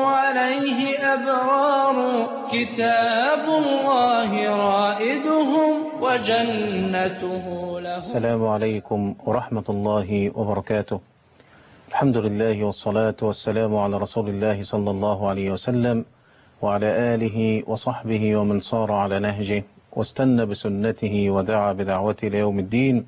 عليه أبرار كتاب الله رائدهم وجنته له. السلام عليكم ورحمة الله وبركاته. الحمد لله والصلاة والسلام على رسول الله صلى الله عليه وسلم وعلى آله وصحبه ومن صار على نهجه واستنى بسنته ودعا بدعوته ليوم الدين.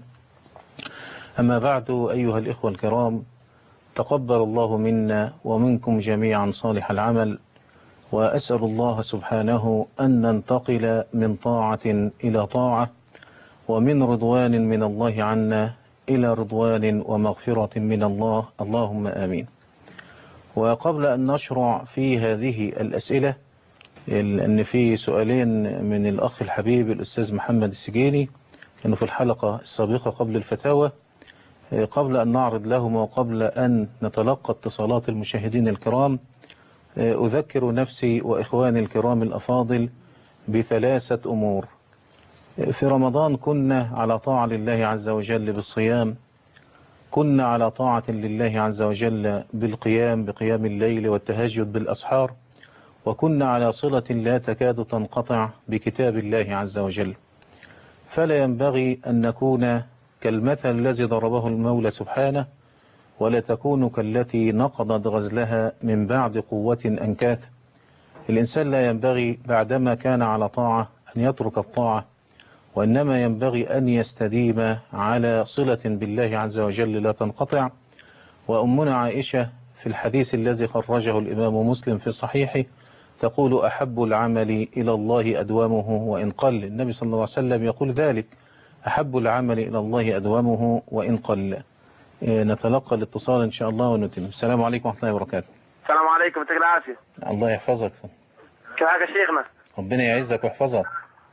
أما بعد، أيها الإخوة الكرام، تقبل الله منا ومنكم جميعا صالح العمل، وأسأل الله سبحانه أن ننتقل من طاعة إلى طاعة، ومن رضوان من الله عنا إلى رضوان ومغفرة من الله، اللهم آمين. وقبل أن نشرع في هذه الأسئلة، لأن في سؤالين من الأخ الحبيب الأستاذ محمد السجيني كانوا في الحلقة السابقة قبل الفتاوى، قبل أن نعرض لهم وقبل أن نتلقى اتصالات المشاهدين الكرام، أذكر نفسي وإخواني الكرام الأفاضل بثلاثة أمور. في رمضان كنا على طاعة لله عز وجل بالصيام، كنا على طاعة لله عز وجل بقيام الليل والتهجد بالأسحار، وكنا على صلة لا تكاد تنقطع بكتاب الله عز وجل. فلا ينبغي أن نكون كالمثل الذي ضربه المولى سبحانه: ولا تكونوا كالتي نقضت غزلها من بعد قوة أنكاثا. الإنسان لا ينبغي بعدما كان على طاعة أن يترك الطاعة، وإنما ينبغي أن يستديم على صلة بالله عز وجل لا تنقطع. وأمنا عائشة في الحديث الذي خرجه الإمام مسلم في صحيحه تقول: أحب العمل إلى الله أدومه وإن قل. النبي صلى الله عليه وسلم يقول ذلك: أحب العمل إلى الله أدومه وإن قل. نتلقى الاتصال إن شاء الله ونتم. السلام عليكم ورحمة الله وبركاته. السلام عليكم، يعطيك العافية. الله يحفظك. كيف حالك يا شيخنا؟ ربنا يعزك ويحفظك.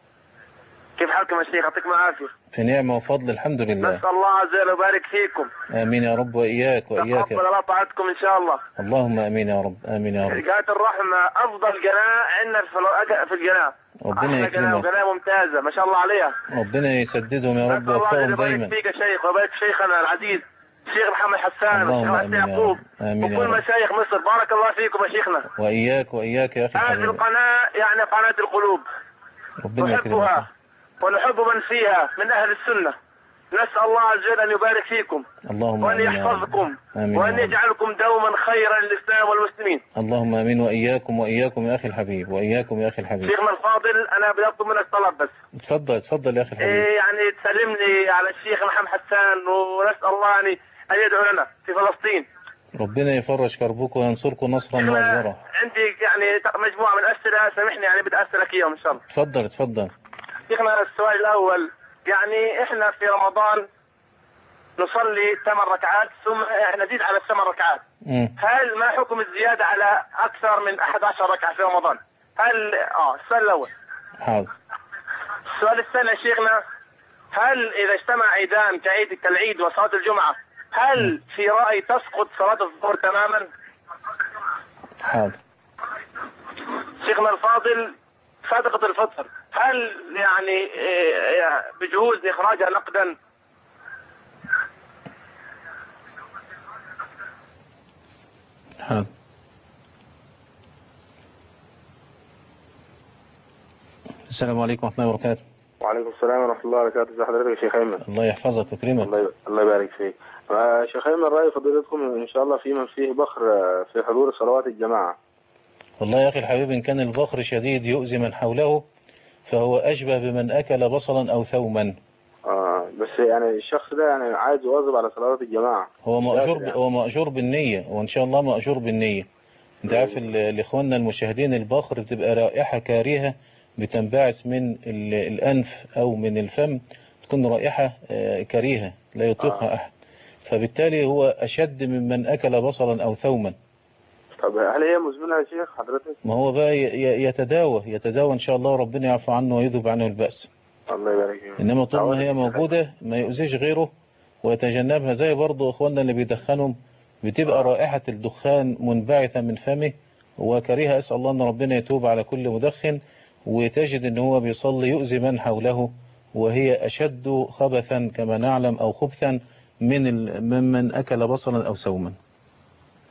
كيف حالكم يا شيخ؟ يعطيكم العافية. في نعمة وفضل الحمد لله. نسأل الله عز وجل يبارك فيكم. آمين يا رب، وإياك وإياك. تقبل الله طاعتكم إن شاء الله. اللهم آمين يا رب، آمين يا رب. قناة الرحمة أفضل قناة عندنا في القناة. ربنا يكرمك. قناة ممتازة ما شاء الله عليها. ربنا يسددهم يا رب ويوفقهم دايما. الله يبارك فيك يا شيخ، ويبارك شيخنا العزيز الشيخ محمد حسان اللهم يعقوب وكل مشايخ مصر. بارك الله فيكم يا شيخنا. وإياك يا أخي هذه القناة يعني قناة القلوب، ربنا نحبها ونحب من فيها من أهل السنة. نسأل الله عز وجل أن يبارك فيكم، اللهم وأن يحفظكم، وأن يجعلكم دوما خيرا للإسلام والمسلمين. اللهم آمين. وإياكم يا أخي الحبيب، وإياكم يا أخي الحبيب. شيخنا الفاضل، أنا بدي أطلب منك طلب بس. اتفضل يا أخي الحبيب. يعني تسلمني على الشيخ محمد حسان، ونسأل الله أن يدعو لنا في فلسطين. ربنا يفرج كربكم وينصركم نصرا مؤزرا. عندي يعني مجموعة من الأسئلة، سامحني يعني بدي أسألك إياهم إن شاء الله. اتفضل. شيخنا السؤال الأول، يعني إحنا في رمضان نصلي 8 ركعات ثم نزيد على 8 ركعات. هل ما حكم الزيادة على أكثر من 11 ركعة في رمضان؟ هل السؤال الأول. حاضر. السؤال الثاني يا شيخنا، هل إذا اجتمع عيدان كالعيد وصلاة الجمعة، هل في رأي تسقط صلاة الظهر تماما؟ حاضر. شيخنا الفاضل، صدقة الفطر هل يعني بجوز إخراجها نقدا؟ حاضر. السلام عليكم ورحمة الله وبركاته. وعليكم السلام ورحمة الله وبركاته. ازي حضرتك يا شيخ أيمن؟ الله يحفظك ويكرمك. الله يبارك فيك. شيخ أيمن، رأي فضيلتكم إن شاء الله في من فيه بخر في حضور صلوات الجماعة؟ والله يا أخي الحبيب، إن كان البخر شديد يؤذي من حوله فهو أشبه بمن أكل بصلا أو ثوما. بس يعني الشخص ده يعني عايز يواظب على صلوات الجماعة. هو مأجور بالنية، وإن شاء الله مأجور بالنية. أنت عارف لإخواننا المشاهدين البخر بتبقى رائحة كارهة بتنبعث من الأنف أو من الفم، تكون رائحة كريهة لا يطيقها أحد، فبالتالي هو أشد ممن أكل بصلا أو ثوما. طب هل هي مزمنة يا شيخ حضرتك؟ ما هو بقى يتداوى إن شاء الله، ربنا يعفو عنه ويذهب عنه البأس. الله يبارك فيك. إنما طول ما هي موجودة ما يؤذيش غيره ويتجنبها. زي برضو إخواننا اللي بيدخنهم، بتبقى رائحة الدخان منبعثة من فمه وكريهة. أسأل الله أن ربنا يتوب على كل مدخن، وتجد أن هو بيصلي يؤذي من حوله، وهي أشد خبثا كما نعلم أو خبثا ممن أكل بصلا أو سوما.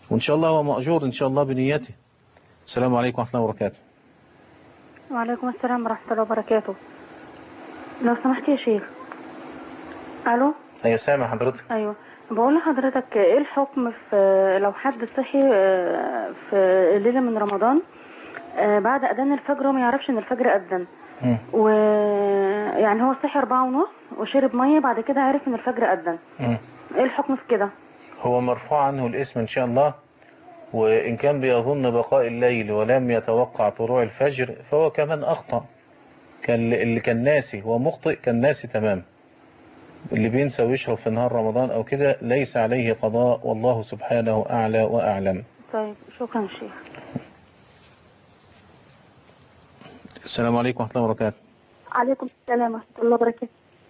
وإن شاء الله هو مأجور إن شاء الله بنيته. السلام عليكم ورحمة الله وبركاته. وعليكم السلام ورحمة الله وبركاته. لو سمحت يا شيخ. ألو. أيوة سامع حضرتك. أيوة بقول لحضرتك إيه الحكم في لو حد صحي في ليلة من رمضان بعد أذان الفجر وما يعرفش إن الفجر أذن، ويعني هو صحي 4:30 وشرب مية بعد كده عرف إن الفجر أذن، إيه الحكم في كده؟ هو مرفوع عنه الاسم إن شاء الله، وإن كان بيظن بقاء الليل ولم يتوقع طلوع الفجر فهو كمان أخطأ. اللي كان ناسي هو مخطئ، كان ناسي تمام. اللي بينسى ويشرب في نهار رمضان أو كده ليس عليه قضاء، والله سبحانه أعلى وأعلم. طيب شكرا شيخ. السلام عليكم ورحمة الله وبركاته. عليكم السلام ورحمة الله وبركاته.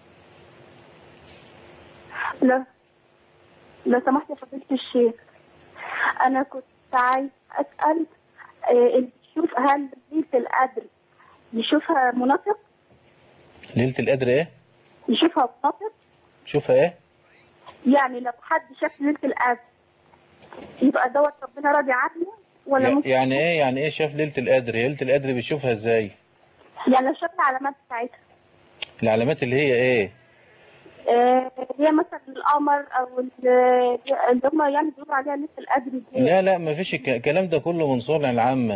لو سمحت يا فضيلة الشيخ، أنا كنت عايز أسأل شوف هل ليلة القدر نشوفها منافق؟ ليلة القدر إيه؟ نشوفها منافق؟ شوفها إيه؟ يعني لو حد شاف ليلة القدر يبقى دوت ربنا راضي عنه ولا ممكن؟ يعني إيه شاف ليلة القدر؟ ليلة القدر بيشوفها إزاي؟ يعني لو شاف العلامات بتاعتها. العلامات اللي هي إيه؟ هي مثلا القمر او اللي هم يعني بيقولوا عليها ليله القدر دي. لا ما فيش الكلام ده كله من صنع العامة،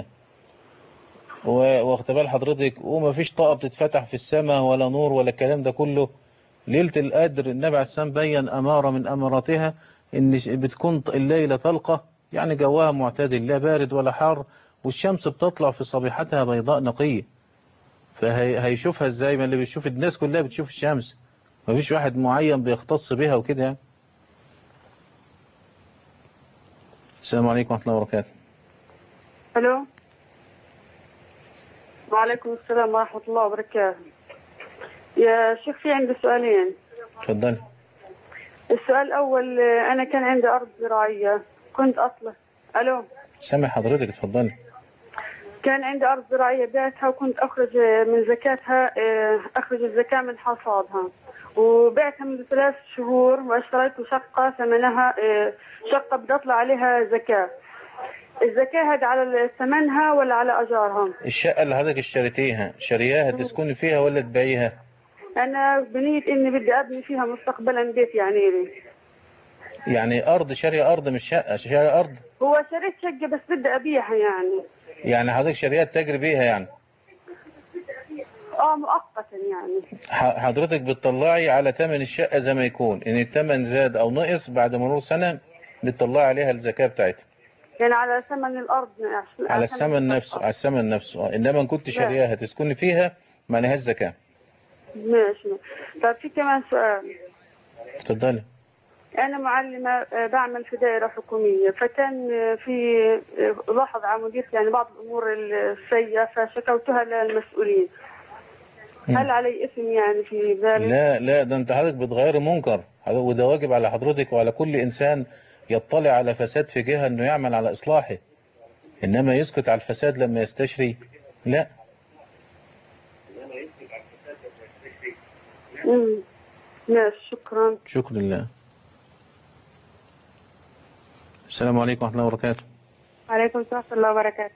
واخد بال حضرتك، وما فيش طاقة بتتفتح في السماء ولا نور ولا الكلام ده كله. ليلة القدر النبي عليه السلام بين أمارة من أماراتها إن بتكون الليلة طلقة، يعني جواها معتدل لا بارد ولا حار، والشمس بتطلع في صبيحتها بيضاء نقية. فهيشوفها ازاي؟ ما اللي بيشوف الناس كلها بتشوف الشمس، ما فيش واحد معين بيختص بها وكده يعني. السلام عليكم ورحمة الله وبركاته. الو. وعليكم السلام ورحمة الله وبركاته. يا شيخ في عندي سؤالين. اتفضلي. السؤال الأول، أنا كان عندي أرض زراعية كنت أصلح. الو. سامع حضرتك، اتفضلي. كان عندي أرض زراعية بعتها وكنت أخرج من زكاتها، أخرج الزكاة من حصادها، وبعتها من 3 شهور واشتريت شقة ثمنها شقة بتطلع عليها زكاة. الزكاة هذه على ثمنها ولا على أجارها؟ الشقة اللي حضرتك اشتريتيها شارياها تسكني فيها ولا تبيعيها؟ أنا بنية إني بدي أبني فيها مستقبلا بيت يعني لي. يعني أرض، شارية أرض مش شقة، شارية أرض؟ هو شريت شقة بس بدي أبيعها يعني. يعني حضرتك شاريها تجري بيها يعني؟ مؤقتا يعني. حضرتك بتطلعي على ثمن الشقة زي ما يكون، إن الثمن زاد أو نقص بعد مرور سنة بتطلعي عليها الزكاة بتاعتها. يعني على ثمن الأرض على الثمن نفسه، على الثمن نفسه. إنما إن كنت شاريها تسكني فيها ما لهاش زكاة. ماشي. طب في كمان سؤال. اتفضلي. أنا معلمة بعمل في دائرة حكومية، فكان في لاحظ على مديرتي يعني بعض الأمور السيئة فشكوتها للمسؤولين. هل علي اسم يعني في ذلك؟ لا ده أنت حضرتك بتغيري منكر، وده واجب على حضرتك وعلى كل إنسان يطلع على فساد في جهة إنه يعمل على إصلاحه، إنما يسكت على الفساد لما يستشري لا. ماشي شكرا. شكرا لله. السلام عليكم ورحمة الله وبركاته. وعليكم السلام ورحمة الله وبركاته.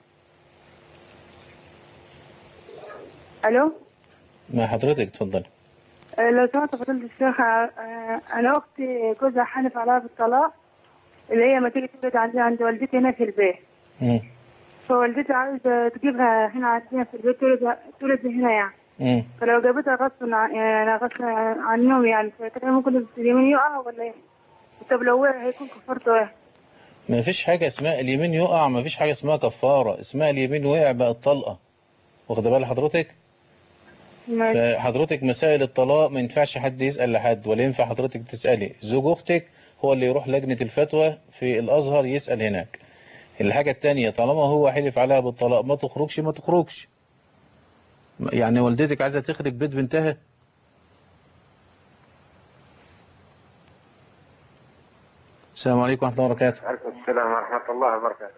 ألو. مع حضرتك اتفضلي. لو سمحت فضيلة الشيخ، أنا أختي جوزها حلف عليها بالطلاق، اللي هي ما تيجي تولد عند والدتي هنا في البيت. فوالدتي عايزة تجيبها هنا عندنا في البيت تولد هنا يعني. فلو جابتها غصب عنهم يعني ممكن اليمين يقع ولا ايه؟ طب لو وقع هيكون كفارته ايه؟ ما فيش حاجة اسمها اليمين يقع، ما فيش حاجة اسمها كفارة، اسمها اليمين وقع بقى الطلقة. واخد بال حضرتك؟ فحضرتك مسائل الطلاق ما ينفعش حد يسأل لحد، ولا ينفع حضرتك تسألي زوج أختك هو اللي يروح لجنة الفتوى في الأزهر يسأل هناك. الحاجة التانية، طالما هو حلف عليها بالطلاق ما تخرجش ما تخرجش. يعني والدتك عايزة تخرج بيت بنتها؟ السلام عليكم ورحمة الله وبركاته. وعليكم السلام ورحمة الله وبركاته.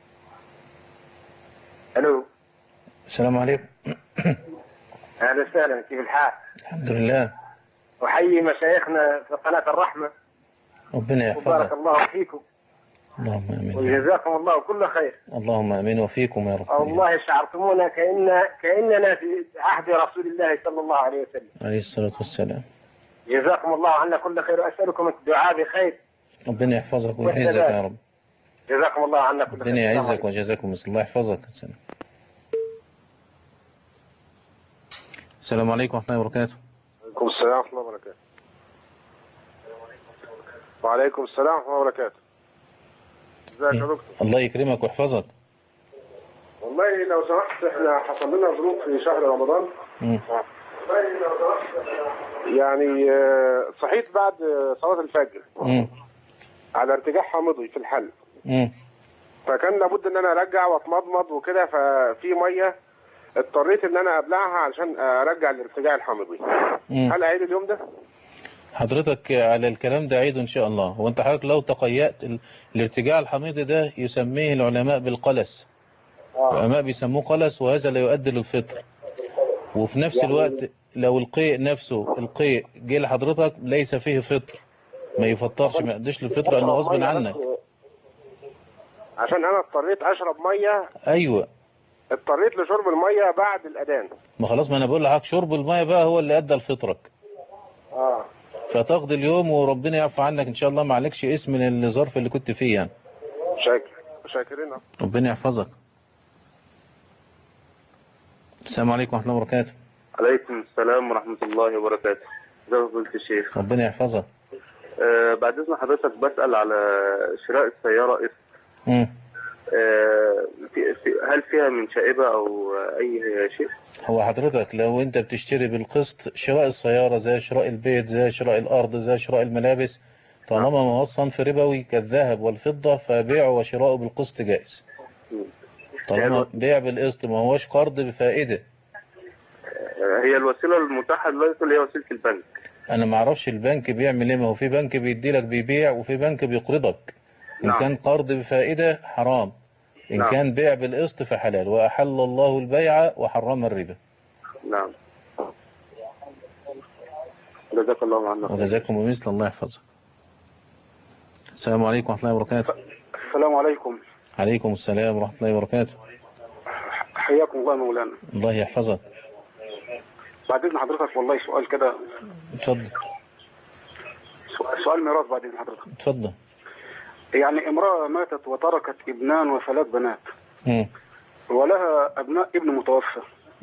الو. السلام عليكم. اهلا وسهلا، كيف الحال؟ الحمد لله. احيي مشايخنا في قناة الرحمة، ربنا يحفظك. وبارك الله فيكم. اللهم آمين. وجزاكم الله كل خير. اللهم آمين وفيكم يا رب. والله شعرتمونا كأننا في عهد رسول الله صلى الله عليه وسلم عليه الصلاة والسلام. جزاكم الله عنا كل خير، وأسألكم الدعاء بخير. ربنا يحفظك ويعزك يا رب. جزاكم الله عنا كل خير. ربنا يعزك وجزاكم مثل الله يحفظك. السلام عليكم ورحمة الله وبركاته. وعليكم السلام ورحمة الله وبركاته. وعليكم السلام ورحمة الله وبركاته. ازيك يا دكتور؟ الله يكرمك ويحفظك. والله لو سمحت احنا حصل لنا ظروف في شهر رمضان. يعني صحيت بعد صلاة الفجر على ارتجاع حامضي في الحلق. فكان لابد ان انا ارجع واتمضمض وكده، ففي ميه اضطريت ان انا ابلعها علشان ارجع الارتجاع الحامضي. هل اعيد اليوم ده؟ حضرتك على الكلام ده عيده ان شاء الله. هو انت حضرتك لو تقيأت الارتجاع الحميضي ده يسميه العلماء بالقلس. العلماء بيسموه قلس، وهذا لا يؤدي للفطر. وفي نفس الوقت لو القيء نفسه القيء جه لحضرتك ليس فيه فطر، ما يفطرش، ما يؤديش للفطر لانه غصب عنك. عشان انا اضطريت اشرب ميه. ايوه اضطريت لشرب الميه بعد الاذان. ما خلاص، ما انا بقول لحضرتك شرب الميه بقى هو اللي ادى لفطرك. فتقضي اليوم وربنا يعفو عنك ان شاء الله، ما عليكش اسم من الظرف اللي كنت فيه يعني. شاكرين. ربنا يحفظك. السلام عليكم ورحمة الله وبركاته. عليكم السلام ورحمة الله وبركاته. ازيك يا الشيخ؟ ربنا يحفظك. بعد اذن حضرتك بسأل على شراء السيارة قسط. هل فيها من شائبة او اي شيء؟ هو حضرتك لو انت بتشتري بالقسط، شراء السيارة زي شراء البيت زي شراء الارض زي شراء الملابس، طالما ما هو صنف ربوي كالذهب والفضة فبيعه وشراؤه بالقسط جائز. طالما بيع بالقسط ما هوش قرض بفائدة. هي الوسيلة المتاحة دلوقتي اللي هي وسيلة البنك. انا ما اعرفش البنك بيعمل ايه، ما هو في بنك بيدي لك بيبيع وفي بنك بيقرضك. ان كان قرض بفائدة حرام، ان كان بيع بالقسط فحلال. واحل الله البيع وحرم الربا. نعم. جزاك الله عنا. وجزاكم بمثل. الله يحفظك. السلام عليكم ورحمة الله وبركاته. السلام عليكم. عليكم السلام ورحمة الله وبركاته. حياكم الله مولانا. الله يحفظك. بعد اذن حضرتك والله سؤال كده. اتفضل. سؤال ميراث بعد اذن حضرتك. اتفضل. يعني امرأة ماتت وتركت ابنان وثلاث بنات. ولها ابناء ابن متوفى.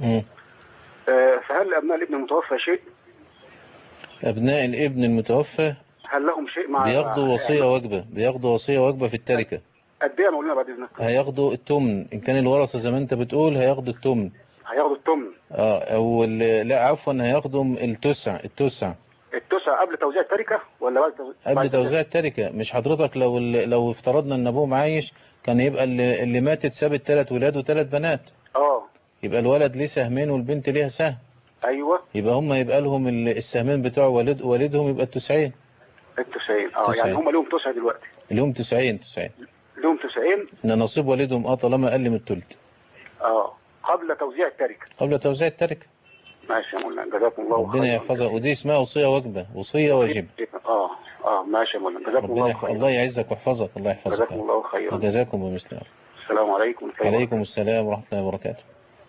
فهل ابناء الابن المتوفى شيء؟ ابناء الابن المتوفى هل لهم شيء مع بياخدوا وصية واجبة، بياخدوا وصية واجبة في التركة. قد ايه يا مولانا بعد اذنك؟ هياخدوا الثمن ان كان الورثة زي ما انت بتقول، هياخدوا الثمن. هياخدوا الثمن. او لا عفوا، هياخدوا التسع قبل توزيع التركة ولا بعد قبل توزيع التركة. مش حضرتك لو افترضنا ان ابوهم عايش كان يبقى اللي ماتت سابت 3 ولاد و3 بنات. يبقى الولد ليه سهمين والبنت ليها سهم. ايوه. يبقى هم يبقى لهم السهمين بتوع والدهم يبقى التسعين. يعني هم لهم تسعة دلوقتي. لهم 90. لهم 90. ان نصيب والدهم طالما اقل من الثلث. قبل توزيع التركة. قبل توزيع التركة. ماشي يا مولانا جزاكم الله خير. ربنا يحفظك. ودي اسمها وصية واجبة، وصية واجبة. ماشي يا مولانا جزاكم الله خير. الله يعزك ويحفظك. الله يحفظك. جزاكم الله خير. وجزاكم بمثل. السلام عليكم. عليكم السلام ورحمة الله وبركاته.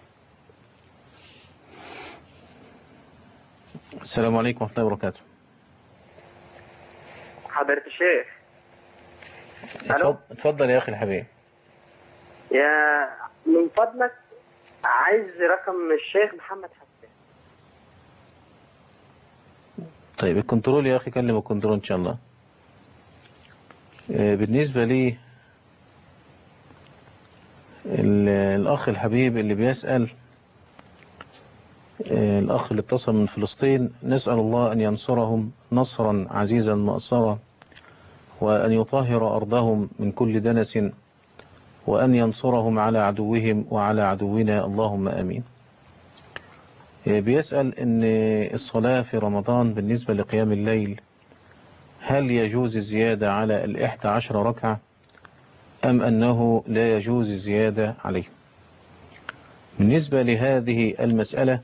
السلام عليكم ورحمة الله وبركاته. حضرة الشيخ. اتفضل يا أخي الحبيب. يا من فضلك عايز رقم الشيخ محمد حسان. طيب الكنترول يا أخي، كلم الكنترول إن شاء الله. بالنسبة لي الأخ الحبيب اللي بيسأل، الأخ اللي اتصل من فلسطين، نسأل الله أن ينصرهم نصرا عزيزا مؤصرا، وأن يطهر أرضهم من كل دنس، وأن ينصرهم على عدوهم وعلى عدونا، اللهم آمين. بيسأل أن الصلاة في رمضان بالنسبة لقيام الليل هل يجوز الزيادة على 11 ركعة أم أنه لا يجوز الزيادة عليه؟ بالنسبة لهذه المسألة،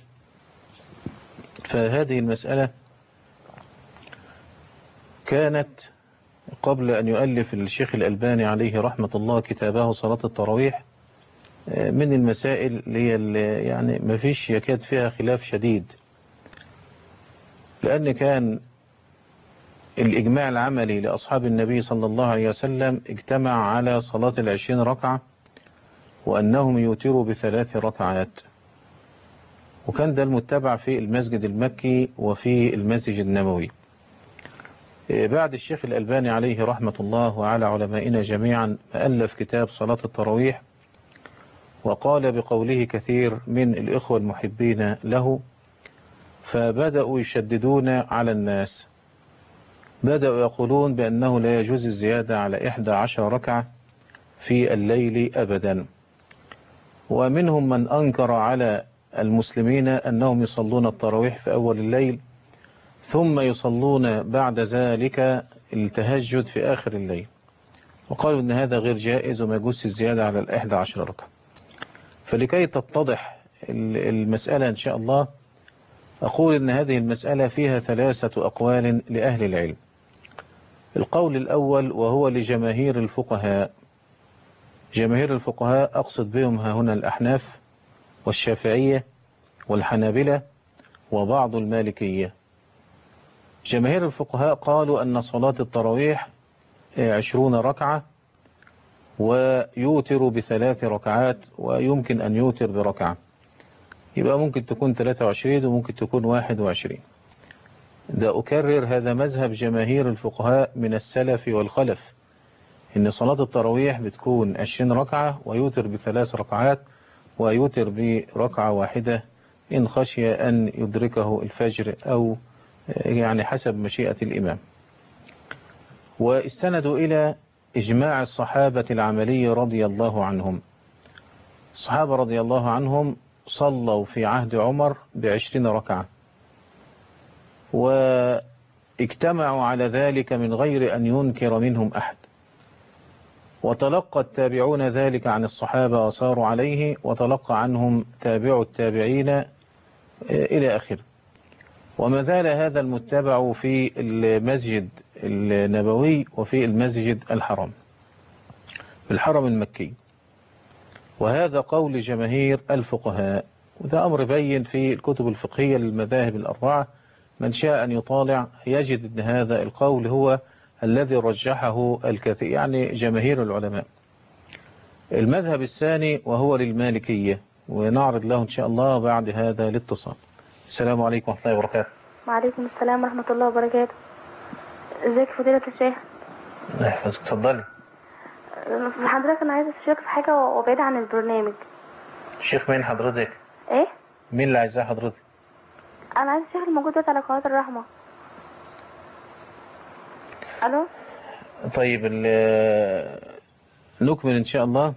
فهذه المسألة كانت قبل أن يؤلف الشيخ الألباني عليه رحمة الله كتابه صلاة التراويح من المسائل اللي يعني ما فيش يكاد فيها خلاف شديد، لأن كان الإجماع العملي لأصحاب النبي صلى الله عليه وسلم اجتمع على صلاة 20 ركعة، وأنهم يوتروا ب3 ركعات، وكان ده المتبع في المسجد المكي وفي المسجد النبوي. بعد الشيخ الألباني عليه رحمة الله وعلى علمائنا جميعا ألف كتاب صلاة التراويح، وقال بقوله كثير من الإخوة المحبين له، فبدأوا يشددون على الناس، بدأوا يقولون بأنه لا يجوز الزيادة على 11 ركعة في الليل أبدا، ومنهم من أنكر على المسلمين أنهم يصلون التراويح في أول الليل ثم يصلون بعد ذلك التهجد في آخر الليل، وقالوا أن هذا غير جائز وما يجوز الزيادة على 11 ركعة. فلكي تتضح المسألة إن شاء الله أقول أن هذه المسألة فيها 3 أقوال لأهل العلم. القول الأول وهو لجماهير الفقهاء، جماهير الفقهاء أقصد بهم هنا الأحناف والشافعية والحنابلة وبعض المالكية. جماهير الفقهاء قالوا أن صلاة التراويح 20 ركعة ويوتر ب3 ركعات، ويمكن أن يوتر بركعة، يبقى ممكن تكون 23 وممكن تكون 21. ده أكرر هذا مذهب جماهير الفقهاء من السلف والخلف، إن صلاة التراويح بتكون 20 ركعة ويوتر ب3 ركعات، ويوتر بركعة واحدة إن خشي أن يدركه الفجر أو يعني حسب مشيئة الإمام. واستندوا إلى إجماع الصحابة العملي رضي الله عنهم. الصحابة رضي الله عنهم صلوا في عهد عمر ب20 ركعة، واجتمعوا على ذلك من غير أن ينكر منهم أحد، وتلقى التابعون ذلك عن الصحابة وصاروا عليه، وتلقى عنهم تابع التابعين إلى آخره. وما زال هذا المتبع في المسجد النبوي وفي المسجد الحرام، في الحرم المكي، وهذا قول جماهير الفقهاء، وده أمر بين في الكتب الفقهية للمذاهب الأربعة، من شاء أن يطالع يجد أن هذا القول هو الذي رجحه الكثير يعني جماهير العلماء. المذهب الثاني وهو للمالكية، ونعرض له إن شاء الله بعد هذا الاتصال. السلام عليكم ورحمة الله وبركاته. وعليكم السلام ورحمة الله وبركاته. ازيك فضيلة الشيخ؟ يحفظك، اتفضلي. حضرتك أنا عايزة أشارك في حاجة وبعيد عن البرنامج. الشيخ مين حضرتك؟ إيه؟ مين اللي عايزاه حضرتك؟ أنا عايزة الشيخ الموجود دلوقتي على قناة الرحمة. ألو؟ طيب نكمل إن شاء الله.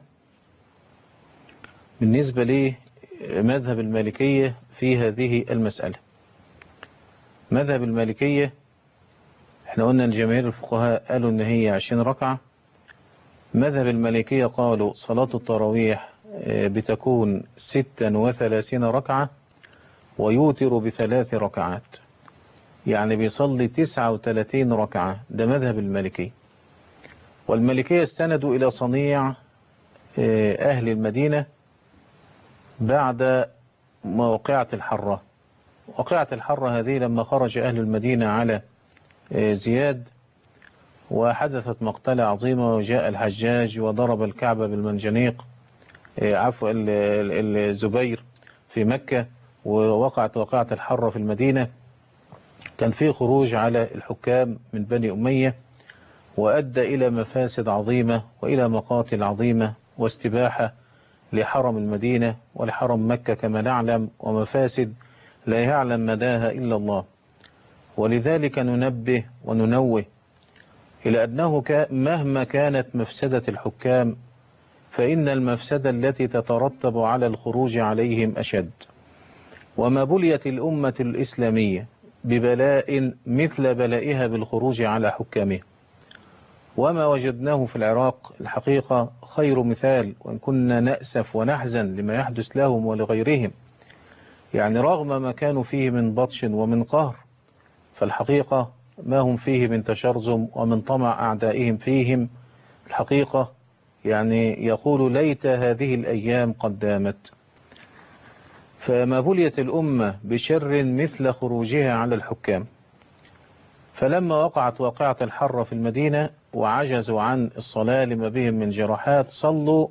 بالنسبة لي مذهب المالكية في هذه المسألة، مذهب المالكية احنا قلنا ان جماهير الفقهاء قالوا ان هي 20 ركعة. مذهب المالكية قالوا صلاة التراويح بتكون 36 ركعة ويوتر ب3 ركعات، يعني بيصلي 39 ركعة. ده مذهب المالكية. والمالكية استندوا إلى صنيع أهل المدينة بعد موقعة الحرة. وقعة الحرة هذه لما خرج أهل المدينة على زياد وحدثت مقتلة عظيمة، وجاء الحجاج وضرب الكعبة بالمنجنيق، عفوا الزبير في مكة، ووقعت وقعة الحرة في المدينة. كان في خروج على الحكام من بني أمية، وأدى إلى مفاسد عظيمة وإلى مقاتل عظيمة واستباحة لحرم المدينة ولحرم مكة كما نعلم، ومفاسد لا يعلم مداها إلا الله. ولذلك ننبه وننوه إلى أنه مهما كانت مفسدة الحكام فإن المفسدة التي تترتب على الخروج عليهم أشد. وما بليت الأمة الإسلامية ببلاء مثل بلائها بالخروج على حكامها، وما وجدناه في العراق الحقيقة خير مثال، وإن كنا نأسف ونحزن لما يحدث لهم ولغيرهم، يعني رغم ما كانوا فيه من بطش ومن قهر، فالحقيقة ما هم فيه من تشرذم ومن طمع أعدائهم فيهم. الحقيقة يعني يقول ليت هذه الأيام قد دامت. فما بليت الأمة بشر مثل خروجها على الحكام. فلما وقعت واقعة الحرة في المدينة وعجزوا عن الصلاة لما بهم من جراحات صلوا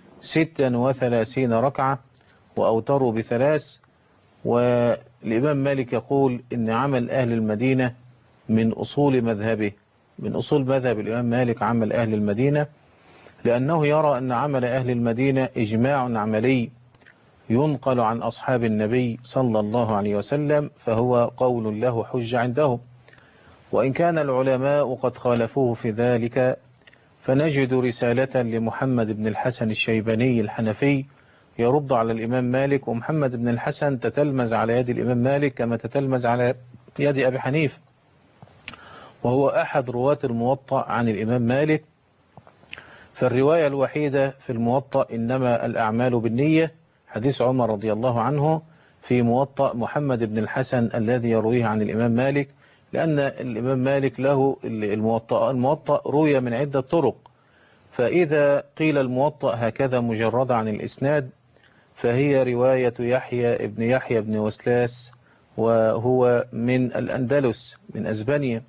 36 ركعة وأوتروا ب3. والإمام مالك يقول إن عمل أهل المدينة من أصول مذهبه، من أصول مذهب الإمام مالك عمل أهل المدينة، لأنه يرى أن عمل أهل المدينة إجماع عملي ينقل عن أصحاب النبي صلى الله عليه وسلم، فهو قول له حجة عندهم. وإن كان العلماء قد خالفوه في ذلك فنجد رسالة لمحمد بن الحسن الشيباني الحنفي يرد على الإمام مالك. ومحمد بن الحسن تتلمذ على يد الإمام مالك كما تتلمذ على يد أبي حنيفة، وهو أحد رواة الموطأ عن الإمام مالك. فالرواية الوحيدة في الموطأ إنما الأعمال بالنية، حديث عمر رضي الله عنه في موطأ محمد بن الحسن الذي يرويه عن الإمام مالك، لأن الإمام مالك له الموطأ روي من عدة طرق. فإذا قيل الموطأ هكذا مجرد عن الإسناد فهي رواية يحيى بن وسلاس، وهو من الأندلس من أسبانيا.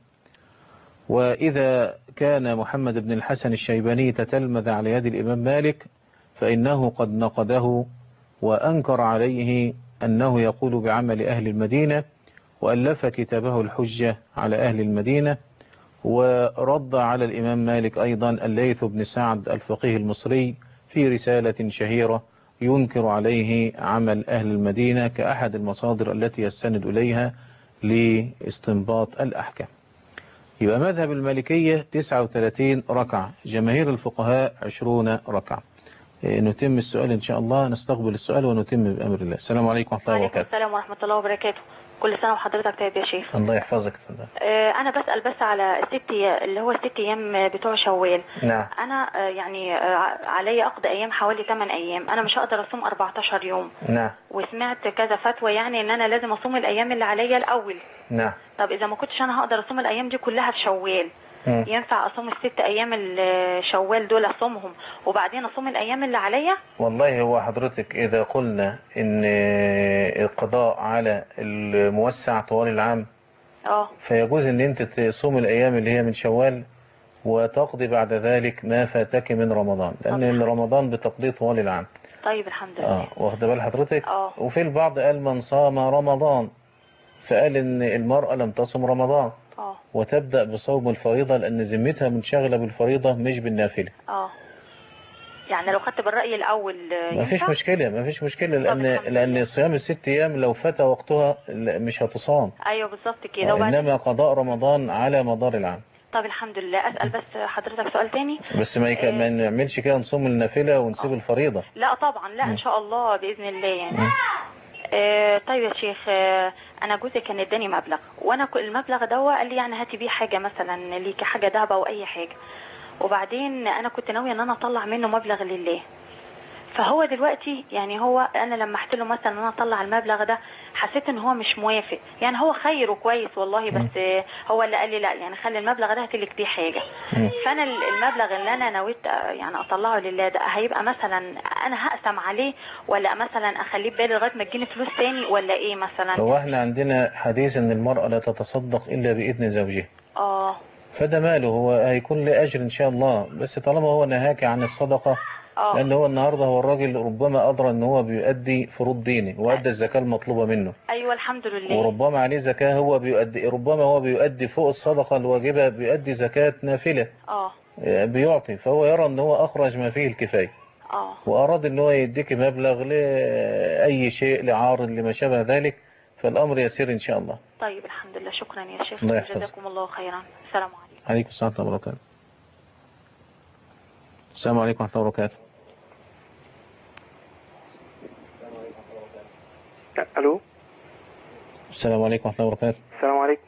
وإذا كان محمد بن الحسن الشيباني تتلمذ على يد الإمام مالك فإنه قد نقده وأنكر عليه أنه يقول بعمل أهل المدينة، وألف كتابه الحجة على أهل المدينة. ورد على الإمام مالك أيضا الليث بن سعد الفقيه المصري في رسالة شهيرة ينكر عليه عمل أهل المدينة كأحد المصادر التي يستند إليها لاستنباط الأحكام. يبقى مذهب المالكية 39 ركعة، جماهير الفقهاء 20 ركعة. نتم السؤال إن شاء الله، نستقبل السؤال ونتم بأمر الله. السلام عليكم ورحمة الله وبركاته. السلام ورحمة الله وبركاته. كل سنة وحضرتك طيب يا شيخ. الله يحفظك. أنا بسأل بس على اللي هو 6 أيام بتوع شوال. نعم. أنا يعني علي أقضي أيام حوالي 8 أيام، أنا مش هقدر أصوم 14 يوم. نعم. وسمعت كذا فتوى يعني إن أنا لازم أصوم الأيام اللي عليا الأول. نعم. طب إذا ما كنتش أنا هقدر أصوم الأيام دي كلها في شوال، ينفع أصوم ال6 أيام الشوال دول أصومهم وبعدين أصوم الأيام اللي عليا؟ والله هو حضرتك إذا قلنا إن القضاء على الموسع طوال العام فيجوز إن أنت تصوم الأيام اللي هي من شوال وتقضي بعد ذلك ما فاتك من رمضان، لأن رمضان بتقضيه طوال العام. طيب الحمد لله. واخد بال حضرتك؟ وفي البعض قال من صام رمضان، فقال إن المرأة لم تصم رمضان وتبدأ بصوم الفريضة لأن ذمتها منشغلة بالفريضة مش بالنافلة. يعني لو خدت بالرأي الأول ما فيش مشكلة لأن صيام ال6 أيام لو فات وقتها مش هتصام. أيوه بالظبط كده. إنما قضاء رمضان على مدار العام. طب الحمد لله. أسأل بس حضرتك سؤال تاني. بس ما نعملش كده نصوم النافلة ونسيب الفريضة. لا طبعا لا إن شاء الله بإذن الله يعني. طيب يا شيخ، انا جوزي كان اداني مبلغ، وانا المبلغ ده قال لي يعني هاتي بيه حاجه مثلا ليكي، حاجه دهب او اي حاجه، وبعدين انا كنت ناويه ان انا اطلع منه مبلغ لله. فهو دلوقتي يعني انا لما احكي له مثلا ان انا اطلع المبلغ ده حسيت ان هو مش موافق. يعني هو خيره كويس والله، بس هو اللي قال لي لا يعني خلي المبلغ ده هاتلك بيه حاجه. فانا المبلغ اللي انا نويت يعني اطلعه لله ده هيبقى مثلا انا هقسم عليه، ولا مثلا اخليه ببالي لغايه ما تجيني فلوس تاني، ولا ايه مثلا؟ هو احنا عندنا حديث ان المرأة لا تتصدق الا باذن زوجها. فده ماله، هو هيكون له اجر ان شاء الله، بس طالما هو نهاك عن الصدقه لأن هو النهاردة هو الراجل ربما أدرى أن هو بيؤدي فروض دينه وأدى الزكاة المطلوبة منه. أيوة الحمد لله. وربما عليه زكاة هو بيؤدي، ربما هو بيؤدي فوق الصدقة الواجبة بيؤدي زكاة نافلة بيعطي، فهو يرى أن هو أخرج ما فيه الكفاية. وأراد أن هو يديك مبلغ لأي شيء لعارض لما شابه ذلك، فالأمر يسير إن شاء الله. طيب الحمد لله، شكرا يا شيخ، جزاكم الله خيرا. السلام عليكم. عليكم السلام ورحمة الله وبركاته. السلام عليكم ورحمة الله وبركاته. الو. السلام عليكم ورحمة الله وبركاته. السلام عليكم.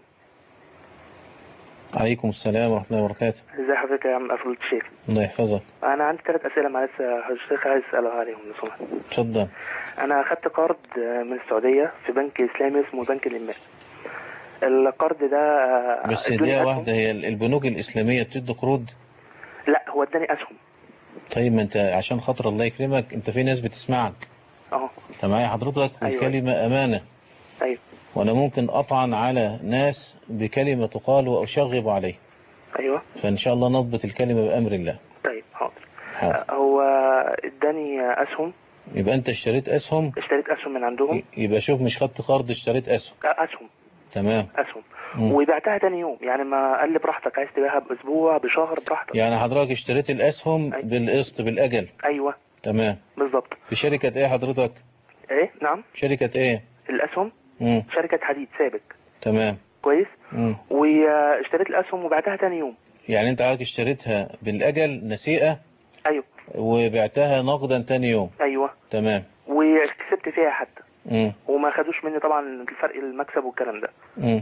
عليكم السلام ورحمة الله وبركاته. ازي حضرتك يا عم فضيلة الشيخ؟ الله يحفظك. انا عندي 3 اسئله معلش حضرتك عايز اسالها عليهم لو سمحت. اتفضل. انا اخدت قرض من السعوديه في بنك اسلامي اسمه بنك الإماء. القرض ده بس ادوني دقيقة أسهم. واحدة، هي البنوك الإسلامية بتدي قروض؟ لا هو اداني أسهم. طيب ما أنت عشان خاطر الله يكرمك، أنت في ناس بتسمعك. أنت معايا حضرتك، والكلمة أمانة. أيوه. وأنا ممكن أطعن على ناس بكلمة تقال وأشغب عليه. أيوه. فإن شاء الله نضبط الكلمة بأمر الله. طيب حاضر. هو اداني أسهم. يبقى أنت اشتريت أسهم؟ اشتريت أسهم من عندهم. يبقى شوف، مش خدت قرض، اشتريت أسهم. أسهم. تمام. أسهم. وبعتها تاني يوم، يعني ما قال لي براحتك، عايز تبيعها بأسبوع بشهر براحتك. يعني حضرتك اشتريت الأسهم بالقسط بالأجل؟ أيوه. تمام. بالظبط. في شركة إيه حضرتك؟ إيه؟ نعم. شركة إيه؟ الأسهم. شركة حديد سابق. تمام. كويس. واشتريت الأسهم وبعتها تاني يوم. يعني أنت حضرتك اشتريتها بالأجل نسيئة؟ أيوه. وبعتها نقدا تاني يوم؟ أيوه. تمام. وكسبت فيها حتى. وما خدوش مني طبعا الفرق المكسب والكلام ده.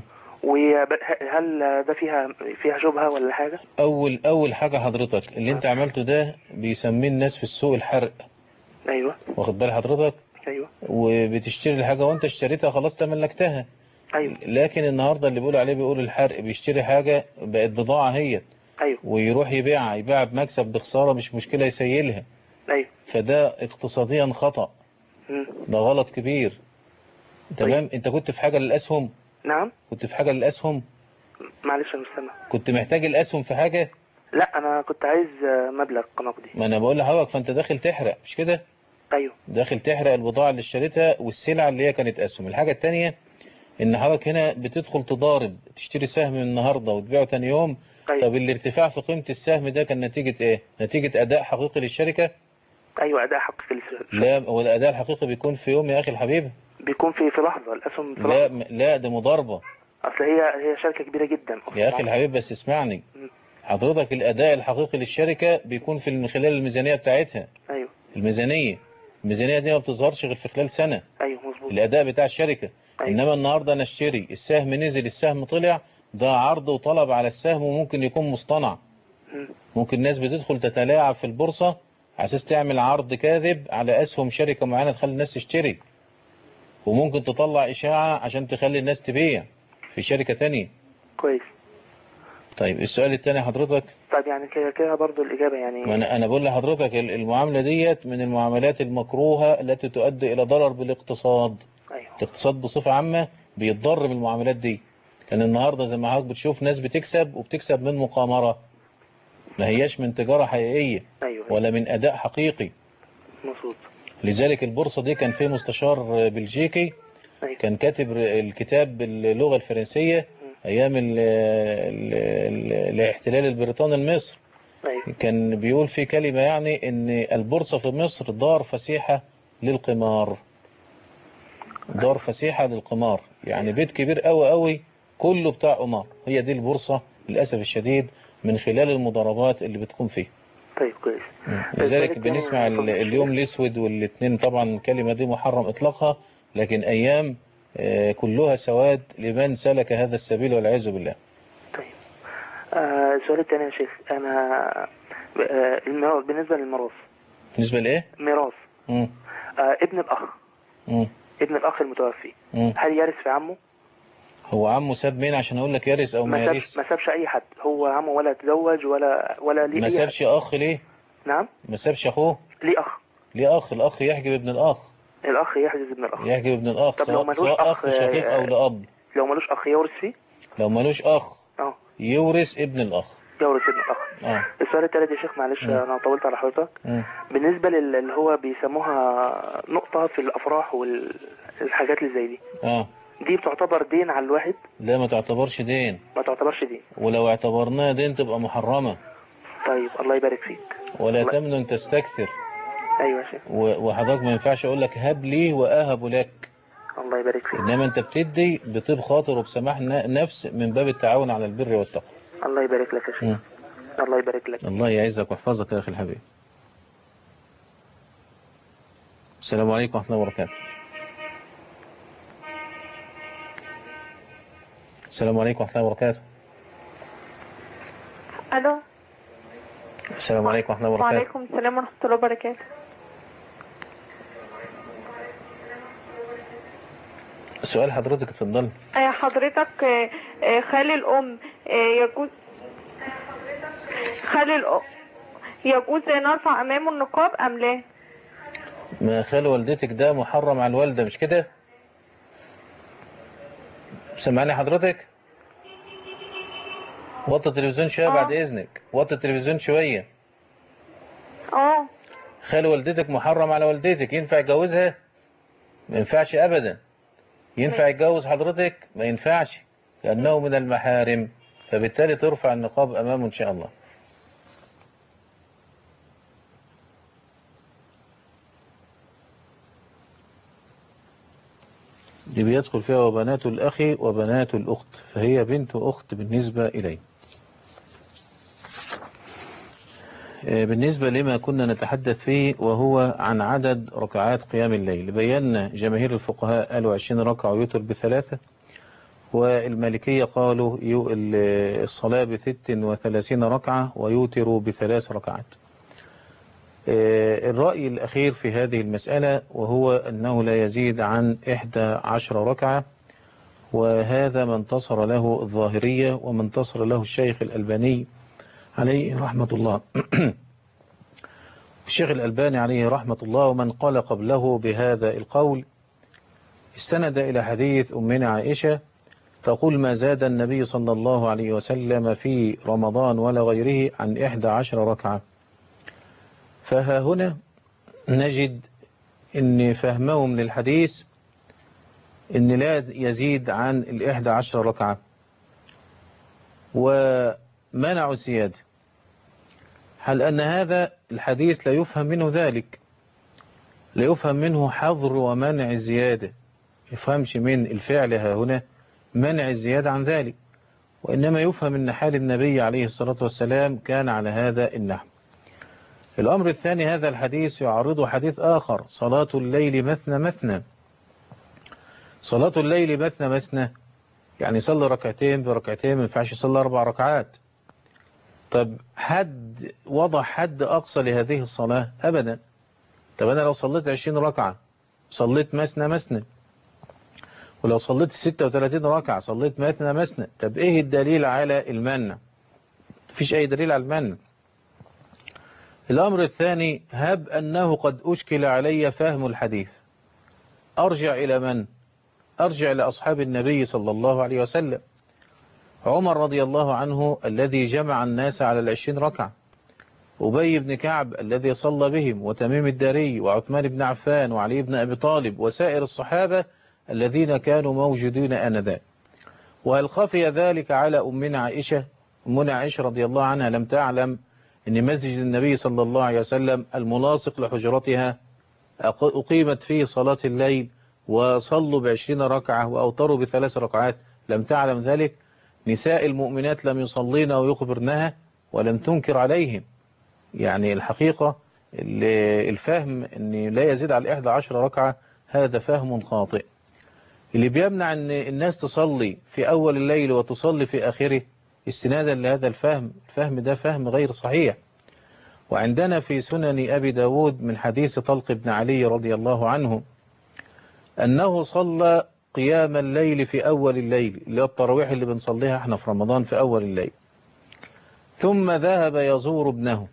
وهل ده فيها شبهة ولا حاجة؟ أول حاجة حضرتك اللي أنت عملته ده بيسميه الناس في السوق الحرق. أيوه. واخد بال حضرتك؟ أيوه. وبتشتري الحاجة وأنت اشتريتها خلاص تملكتها. أيوه. لكن النهاردة اللي بيقولوا عليه بيقول الحرق، بيشتري حاجة بقت بضاعة هي. أيوه. ويروح يبيعها بمكسب بخسارة، مش مشكلة يسيلها. أيوه. فده اقتصاديا خطأ. ده غلط كبير. تمام. انت كنت في حاجة للأسهم؟ نعم. كنت في حاجة للأسهم؟ معلش مش سامع. كنت محتاج الأسهم في حاجة؟ لا أنا كنت عايز مبلغ نقدي. ما أنا بقول لحضرتك، فأنت داخل تحرق مش كده؟ أيوه. داخل تحرق البضاعة اللي اشتريتها والسلعة اللي هي كانت أسهم. الحاجة التانية إن حضرتك هنا بتدخل تضارب، تشتري سهم النهاردة وتبيعه تاني يوم. أيوه. طب الارتفاع في قيمة السهم ده كان نتيجة إيه؟ نتيجة أداء حقيقي للشركة؟ أيوه أداء حقيقي للشركة. لا، هو الأداء الحقيقي بيكون في يوم يا أخي الحبيب؟ بيكون في لحظة. الأسهم في لا لحظة. لا، ده مضاربة. أصل هي شركة كبيرة جدا يا أخي الحبيب بس اسمعني. حضرتك الأداء الحقيقي للشركة بيكون من خلال الميزانية بتاعتها. أيوه. الميزانية دي ما بتظهرش غير في خلال سنة. أيوه مظبوط. الأداء بتاع الشركة. أيوه. إنما النهاردة أنا اشتري السهم نزل، السهم طلع، ده عرض وطلب على السهم، وممكن يكون مصطنع. ممكن الناس بتدخل تتلاعب في البورصة على أساس تعمل عرض كاذب على أسهم شركة معينة تخلي الناس تشتري، وممكن تطلع إشاعة عشان تخلي الناس تبيع في شركة تانية. كويس. طيب السؤال الثاني حضرتك. طيب يعني كده برضو الإجابة يعني. أنا بقول لحضرتك المعاملة ديت من المعاملات المكروهة التي تؤدي إلى ضرر بالاقتصاد. أيوه. الاقتصاد بصفة عامة بيتضر من المعاملات دي. لأن النهاردة زي ما حضرتك بتشوف ناس بتكسب، وبتكسب من مقامرة، ما هياش من تجارة حقيقية. أيوه. ولا من أداء حقيقي. مظبوط. لذلك البورصة دي كان في مستشار بلجيكي. أيوه. كان كاتب الكتاب باللغة الفرنسية أيام الاحتلال البريطاني لمصر. أيوه. كان بيقول في كلمة، يعني ان البورصة في مصر دار فسيحة للقمار. دار فسيحة للقمار، يعني بيت كبير قوي قوي كله بتاع قمار. هي دي البورصة للأسف الشديد من خلال المضاربات اللي بتقوم فيه. طيب كويس. لذلك بنسمع اليوم الاسود والاثنين، طبعا الكلمة دي محرم اطلاقها، لكن ايام كلها سواد لمن سلك هذا السبيل والعياذ بالله. طيب السؤال الثاني يا شيخ، انا بالنسبة للميراث. بالنسبة لايه؟ ميراث. ابن الاخ. ابن الاخ المتوفي. هل يرث في عمه؟ هو عمه ساب مين عشان اقول لك يرث او ما يرث؟ ما سابش اي حد. هو عمه ولا تزوج ولا ليه. ما سابش اخ ليه؟ نعم. ما سابش اخوه؟ ليه اخ. ليه اخ. الاخ يحجب ابن الاخ. الاخ يحجز ابن الاخ. يحجب ابن الاخ. طب لو ملوش اخ شقيق او لاب. لو ملوش اخ يورث فيه؟ لو ملوش اخ يورث ابن الاخ. يورث ابن الاخ. السؤال الثالث يا شيخ، معلش انا طولت على حضرتك. بالنسبة اللي هو بيسموها نقطة في الافراح والحاجات اللي زي دي. دي بتعتبر دين على الواحد؟ لا ما تعتبرش دين. ما تعتبرش دين. ولو اعتبرناها دين تبقى محرمة. طيب الله يبارك فيك. ولا تمنن تستكثر. ايوه يا شيخ. وحضرتك ما ينفعش اقول لك هب لي واهب لك. الله يبارك فيك. انما انت بتدي بطيب خاطر وبسماح نفس من باب التعاون على البر والتقوى. الله يبارك لك يا شيخ. الله يبارك لك. الله يعزك ويحفظك يا اخي الحبيب. السلام عليكم ورحمة الله وبركاته. السلام عليكم ورحمة الله وبركاته. الو. السلام عليكم ورحمة الله وبركاته. وعليكم السلام ورحمة الله وبركاته. سؤال حضرتك اتفضل. حضرتك خال الأم يجوز يجوز نرفع أمامه النقاب أم لا؟ ما خال والدتك ده محرم على الوالدة مش كده؟ سمعني حضرتك؟ وطي التلفزيون شوية بعد إذنك، وطي التلفزيون شوية. خال والدتك محرم على والدتك، ينفع يتجوزها؟ ما ينفعش أبدا. ينفع يتجوز حضرتك؟ ما ينفعش، لأنه من المحارم، فبالتالي ترفع النقاب أمامه إن شاء الله. اللي بيدخل فيها وبنات الأخ وبنات الأخت، فهي بنت أخت بالنسبة إليه. بالنسبة لما كنا نتحدث فيه وهو عن عدد ركعات قيام الليل، بينا جماهير الفقهاء قالوا 20 ركعة ويوتر ب3، والمالكية قالوا الصلاة ب36 ركعة ويوتر ب3 ركعات. الرأي الأخير في هذه المسألة وهو أنه لا يزيد عن 11 ركعة، وهذا ما انتصر له الظاهرية وما انتصر له الشيخ الألباني عليه رحمة الله. الشيخ الألباني عليه رحمة الله ومن قال قبله بهذا القول استند إلى حديث أمنا عائشة تقول ما زاد النبي صلى الله عليه وسلم في رمضان ولا غيره عن 11 ركعة. فها هنا نجد أن فهمهم للحديث أن لا يزيد عن 11 ركعة، ومنعوا الزيادة. هل أن هذا الحديث لا يفهم منه ذلك؟ لا يفهم منه حظر ومنع الزيادة، يفهمش من الفعل ها هنا منع الزيادة عن ذلك، وإنما يفهم أن حال النبي عليه الصلاة والسلام كان على هذا النحو. الأمر الثاني، هذا الحديث يعارضه حديث آخر، صلاة الليل مثنى مثنى. صلاة الليل مثنى مثنى يعني صلى ركعتين بركعتين، ما ينفعش يصلي 4 ركعات. طب حد وضع حد أقصى لهذه الصلاة؟ أبدا. طب أنا لو صليت 20 ركعة صليت مثنى مثنى، ولو صليت 36 ركعة صليت مثنى مثنى. طب إيه الدليل على المنع؟ مفيش أي دليل على المنع. الأمر الثاني، هب أنه قد أشكل علي فهم الحديث، أرجع إلى من؟ أرجع لأصحاب النبي صلى الله عليه وسلم. عمر رضي الله عنه الذي جمع الناس على 20 ركعة، أبي بن كعب الذي صلى بهم، وتميم الداري، وعثمان بن عفان، وعلي بن أبي طالب، وسائر الصحابة الذين كانوا موجودين آنذاك. وهل خفي ذلك على أمنا عائشة؟ أمنا عائشة رضي الله عنها لم تعلم أن مسجد النبي صلى الله عليه وسلم الملاصق لحجرتها أقيمت فيه صلاة الليل وصلوا ب20 ركعة وأوتروا ب3 ركعات؟ لم تعلم ذلك. نساء المؤمنات لم يصلين ويخبرنها ولم تنكر عليهم. يعني الحقيقة الفهم أن لا يزيد على 11 ركعة هذا فهم خاطئ. اللي بيمنع أن الناس تصلي في أول الليل وتصلي في آخره استنادا لهذا الفهم ده فهم غير صحيح. وعندنا في سنن أبي داود من حديث طلق بن علي رضي الله عنه أنه صلى قيام الليل في أول الليل، اللي هو التراويح اللي بنصليها احنا في رمضان في أول الليل، ثم ذهب يزور ابنه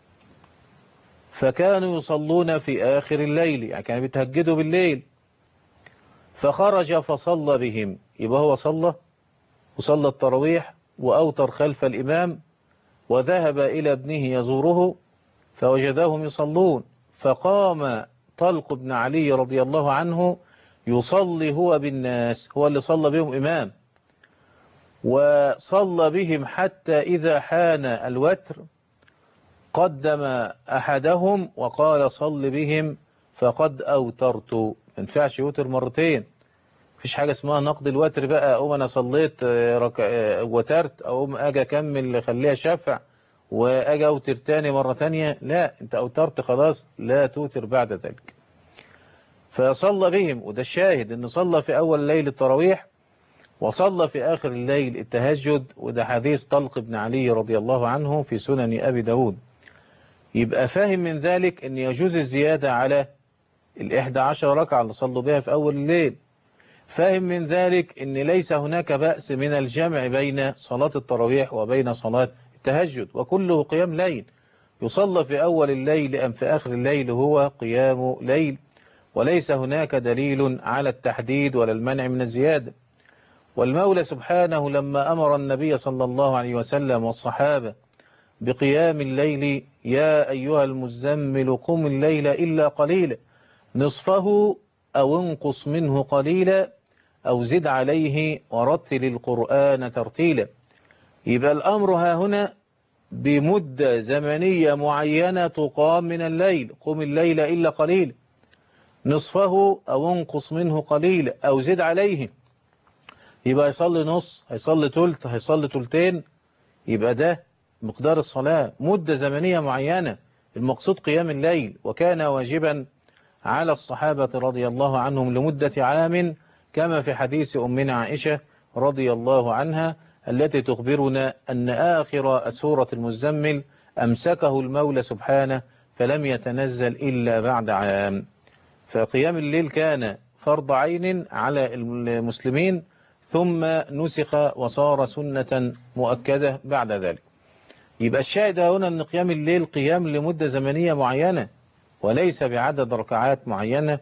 فكانوا يصلون في آخر الليل، يعني كانوا بيتهجدوا بالليل، فخرج فصلى بهم. يبقى هو صلى التراويح وأوتر خلف الإمام، وذهب إلى ابنه يزوره فوجدهم يصلون، فقام طلق بن علي رضي الله عنه يصلي هو بالناس، هو اللي صلى بهم إمام، وصلى بهم حتى إذا حان الوتر قدم أحدهم وقال صل بهم فقد أوترت. ما ينفعش يوتر مرتين، مفيش حاجة اسمها نقد الوتر بقى أقوم أنا صليت وترت أقوم أجي أكمل خليها شفع وأجي أوتر تاني مرة تانية. لا، أنت أوترت خلاص، لا توتر بعد ذلك. فصلى بهم، وده الشاهد أنه صلى في أول الليل التراويح وصلى في آخر الليل التهجد، وده حديث طلق بن علي رضي الله عنه في سنن أبي داود. يبقى فاهم من ذلك أن يجوز الزيادة على 11 ركعة اللي صلوا بها في أول الليل. فهم من ذلك أن ليس هناك بأس من الجمع بين صلاة التراويح وبين صلاة التهجد، وكله قيام ليل، يصلى في أول الليل أم في آخر الليل هو قيام ليل، وليس هناك دليل على التحديد ولا المنع من الزيادة. والمولى سبحانه لما أمر النبي صلى الله عليه وسلم والصحابة بقيام الليل: يا أيها المزمل قم الليل إلا قليلا نصفه أو انقص منه قليلا أو زد عليه ورتل القرآن ترتيلا. يبقى الأمر ها هنا بمدة زمنية معينة تقام من الليل، قم الليل إلا قليلا نصفه أو انقص منه قليلا أو زد عليه. يبقى يصلي نص، هيصلي تلت، هيصلي تلتين، يبقى ده مقدار الصلاة، مدة زمنية معينة. المقصود قيام الليل، وكان واجبا على الصحابة رضي الله عنهم لمدة عام، كما في حديث أمنا عائشة رضي الله عنها التي تخبرنا أن آخر سورة المزمل أمسكه المولى سبحانه فلم يتنزل إلا بعد عام. فقيام الليل كان فرض عين على المسلمين، ثم نسخ وصار سنة مؤكدة بعد ذلك. يبقى الشاهد هنا أن قيام الليل قيام لمدة زمنية معينة وليس بعدد ركعات معينة،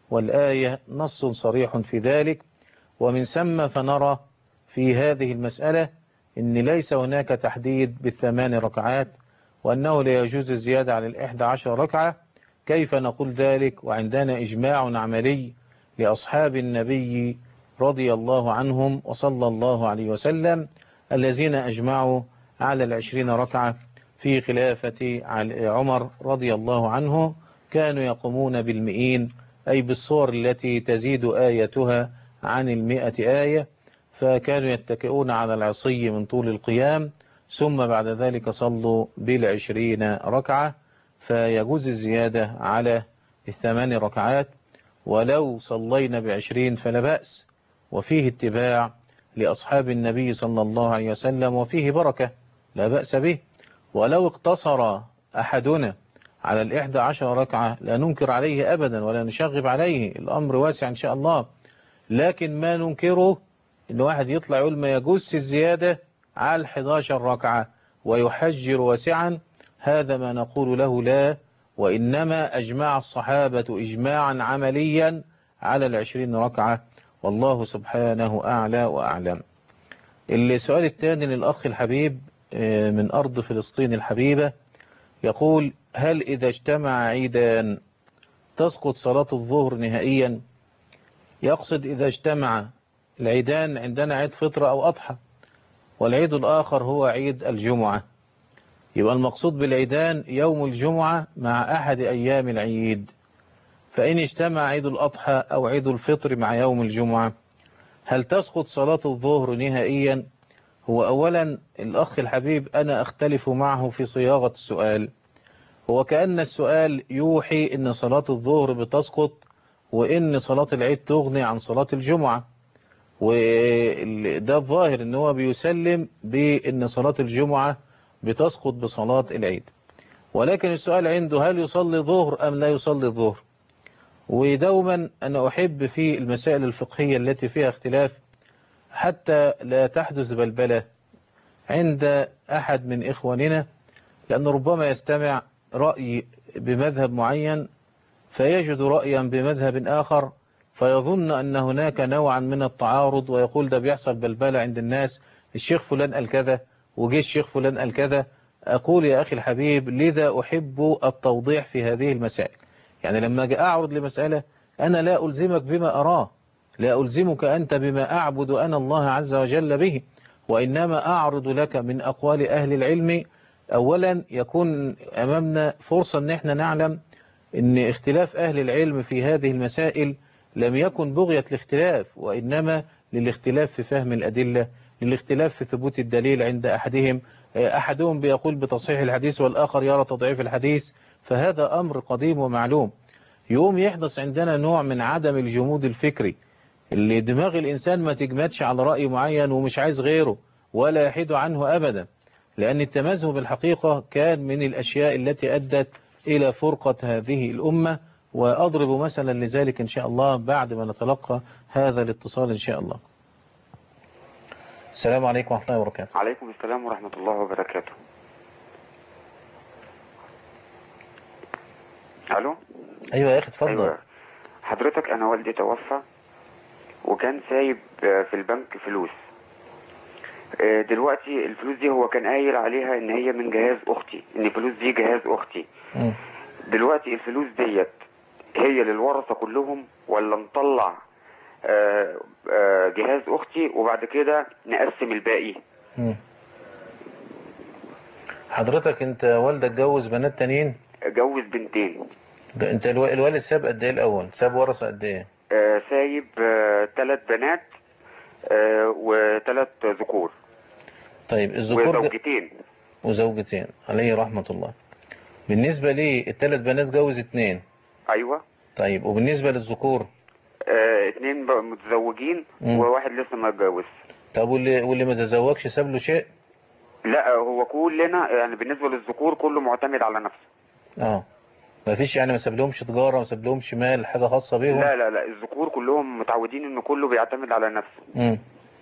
والآية نص صريح في ذلك. ومن ثم فنرى في هذه المسألة أن ليس هناك تحديد بالثمان ركعات، وأنه لا يجوز الزيادة على 11 ركعة. كيف نقول ذلك وعندنا إجماع عملي لأصحاب النبي رضي الله عنهم وصلى الله عليه وسلم الذين أجمعوا على 20 ركعة في خلافة عمر رضي الله عنه، كانوا يقومون بالمئين، أي بالصور التي تزيد آيتها عن 100 آية، فكانوا يتكئون على العصي من طول القيام، ثم بعد ذلك صلوا بال20 ركعة، فيجوز الزيادة على 8 ركعات، ولو صلينا ب20 فلا بأس، وفيه اتباع لأصحاب النبي صلى الله عليه وسلم، وفيه بركة لا بأس به. ولو اقتصر أحدنا على 11 ركعة لا ننكر عليه أبدا ولا نشغب عليه، الأمر واسع إن شاء الله. لكن ما ننكره إن واحد يطلع يقول ما يجوز الزيادة على 11 ركعة ويحجر واسعا، هذا ما نقول له لا، وإنما أجمع الصحابة إجماعا عمليا على 20 ركعة، والله سبحانه أعلى وأعلم. السؤال الثاني للأخ الحبيب من أرض فلسطين الحبيبة، يقول: هل إذا اجتمع عيدان تسقط صلاة الظهر نهائيا؟ يقصد إذا اجتمع العيدان، عندنا عيد فطر أو أضحى، والعيد الآخر هو عيد الجمعة، يبقى المقصود بالعيدان يوم الجمعة مع أحد أيام العيد. فإن اجتمع عيد الأضحى أو عيد الفطر مع يوم الجمعة، هل تسقط صلاة الظهر نهائيا؟ هو أولا الأخ الحبيب أنا أختلف معه في صياغة السؤال، هو كأن السؤال يوحي أن صلاة الظهر بتسقط وإن صلاة العيد تغني عن صلاة الجمعة، وده الظاهر أنه هو بيسلم بأن صلاة الجمعة بتسقط بصلاة العيد. ولكن السؤال عنده هل يصلي ظهر أم لا يصلي ظهر؟ ودوما أنا أحب في المسائل الفقهية التي فيها اختلاف حتى لا تحدث بلبلة عند أحد من إخواننا، لأن ربما يستمع رأي بمذهب معين فيجد رأيا بمذهب آخر فيظن أن هناك نوعا من التعارض، ويقول ده بيحصل بلبلة عند الناس، الشيخ فلان قال كذا وجي الشيخ فلان قال كذا. أقول يا أخي الحبيب لذا أحب التوضيح في هذه المسائل، يعني لما أجي أعرض لمسألة أنا لا ألزمك بما أراه، لا ألزمك أنت بما أعبد أنا الله عز وجل به، وإنما أعرض لك من أقوال أهل العلم. أولا يكون أمامنا فرصة أن احنا نعلم أن اختلاف أهل العلم في هذه المسائل لم يكن بغية الاختلاف، وإنما للاختلاف في فهم الأدلة، للاختلاف في ثبوت الدليل عند أحدهم بيقول بتصحيح الحديث والآخر يرى تضعيف الحديث، فهذا أمر قديم ومعلوم. يوم يحدث عندنا نوع من عدم الجمود الفكري، اللي دماغ الإنسان ما تجمدش على رأي معين ومش عايز غيره ولا يحيد عنه أبدا، لأن التمذهب الحقيقة كان من الأشياء التي أدت إلى فرقة هذه الأمة، وأضرب مثلا لذلك إن شاء الله بعد ما نتلقى هذا الاتصال إن شاء الله. السلام عليكم ورحمة الله وبركاته. عليكم السلام ورحمة الله وبركاته. الو. ايوه يا اخي اتفضل. أيوة. حضرتك انا والدي توفى وكان سايب في البنك فلوس. دلوقتي الفلوس دي هو كان قايل عليها ان هي من جهاز اختي، ان الفلوس دي جهاز اختي. دلوقتي الفلوس ديت هي للورثة كلهم ولا نطلع جهاز اختي وبعد كده نقسم الباقي؟ حضرتك انت والدك جوز بنات تانيين؟ جوز بنتين. انت الوالد ساب قد ايه الاول؟ ساب ورثة قد ايه؟ سايب 3 بنات و3 ذكور. طيب الذكور وزوجتين. وزوجتين عليه رحمة الله. بالنسبة لي ال3 بنات جوز 2. ايوه. طيب وبالنسبة للذكور؟ 2 متزوجين وواحد لسه ما اتجوز. طب واللي ما تزوجش ساب له شيء؟ لا هو كلنا يعني بالنسبة للذكور كله معتمد على نفسه. ما فيش يعني ما سابلهمش تجارة ما سابلهمش مال حاجة خاصة بيهم؟ لا الذكور كلهم متعودين ان كله بيعتمد على نفسه.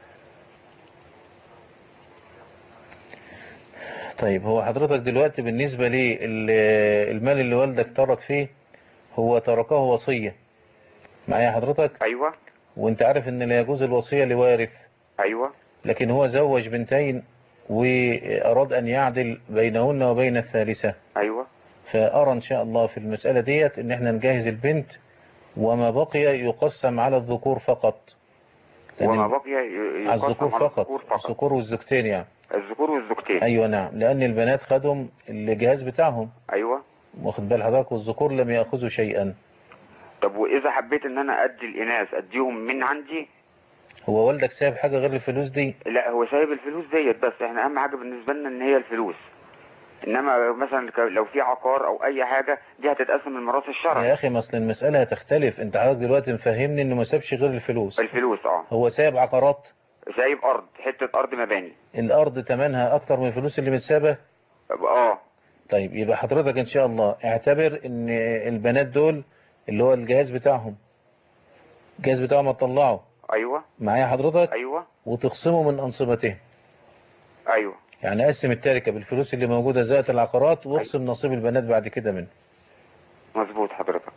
طيب هو حضرتك دلوقتي بالنسبة لي المال اللي والدك ترك فيه هو تركه وصية معايا حضرتك؟ ايوه. وانت عارف ان لا يجوز الوصية لوارث. ايوه. لكن هو زوج بنتين واراد ان يعدل بينهن وبين الثالثة. ايوه. فأرى إن شاء الله في المسألة ديت إن احنا نجهز البنت وما بقي يقسم على الذكور فقط. وما بقي على الذكور فقط. الذكور والزوجتين يعني. الذكور والزوجتين. أيوة نعم، لأن البنات خدهم الجهاز بتاعهم. أيوة. واخد بال حضرتك، والذكور لم يأخذوا شيئا. طب وإذا حبيت إن أنا أدي الإناث أديهم من عندي؟ هو والدك سايب حاجة غير الفلوس دي؟ لا هو سايب الفلوس ديت، بس احنا أهم حاجة بالنسبة لنا إن هي الفلوس. انما مثلا لو في عقار او اي حاجه دي هتتقسم من الميراث الشرعي. يا اخي ما اصل المساله هتختلف. انت حضرتك دلوقتي مفهمني انه ما سابش غير الفلوس. الفلوس هو سايب عقارات؟ سايب ارض، حته ارض مباني. الارض ثمنها اكتر من الفلوس اللي متسابه؟ طيب يبقى حضرتك ان شاء الله اعتبر ان البنات دول اللي هو الجهاز بتاعهم هتطلعه. ايوه معايا حضرتك. ايوه. وتقسمه من انصبتهم. ايوه. يعني قسم التركه بالفلوس اللي موجوده زائد العقارات واقسم نصيب البنات بعد كده منه. مظبوط حضرتك.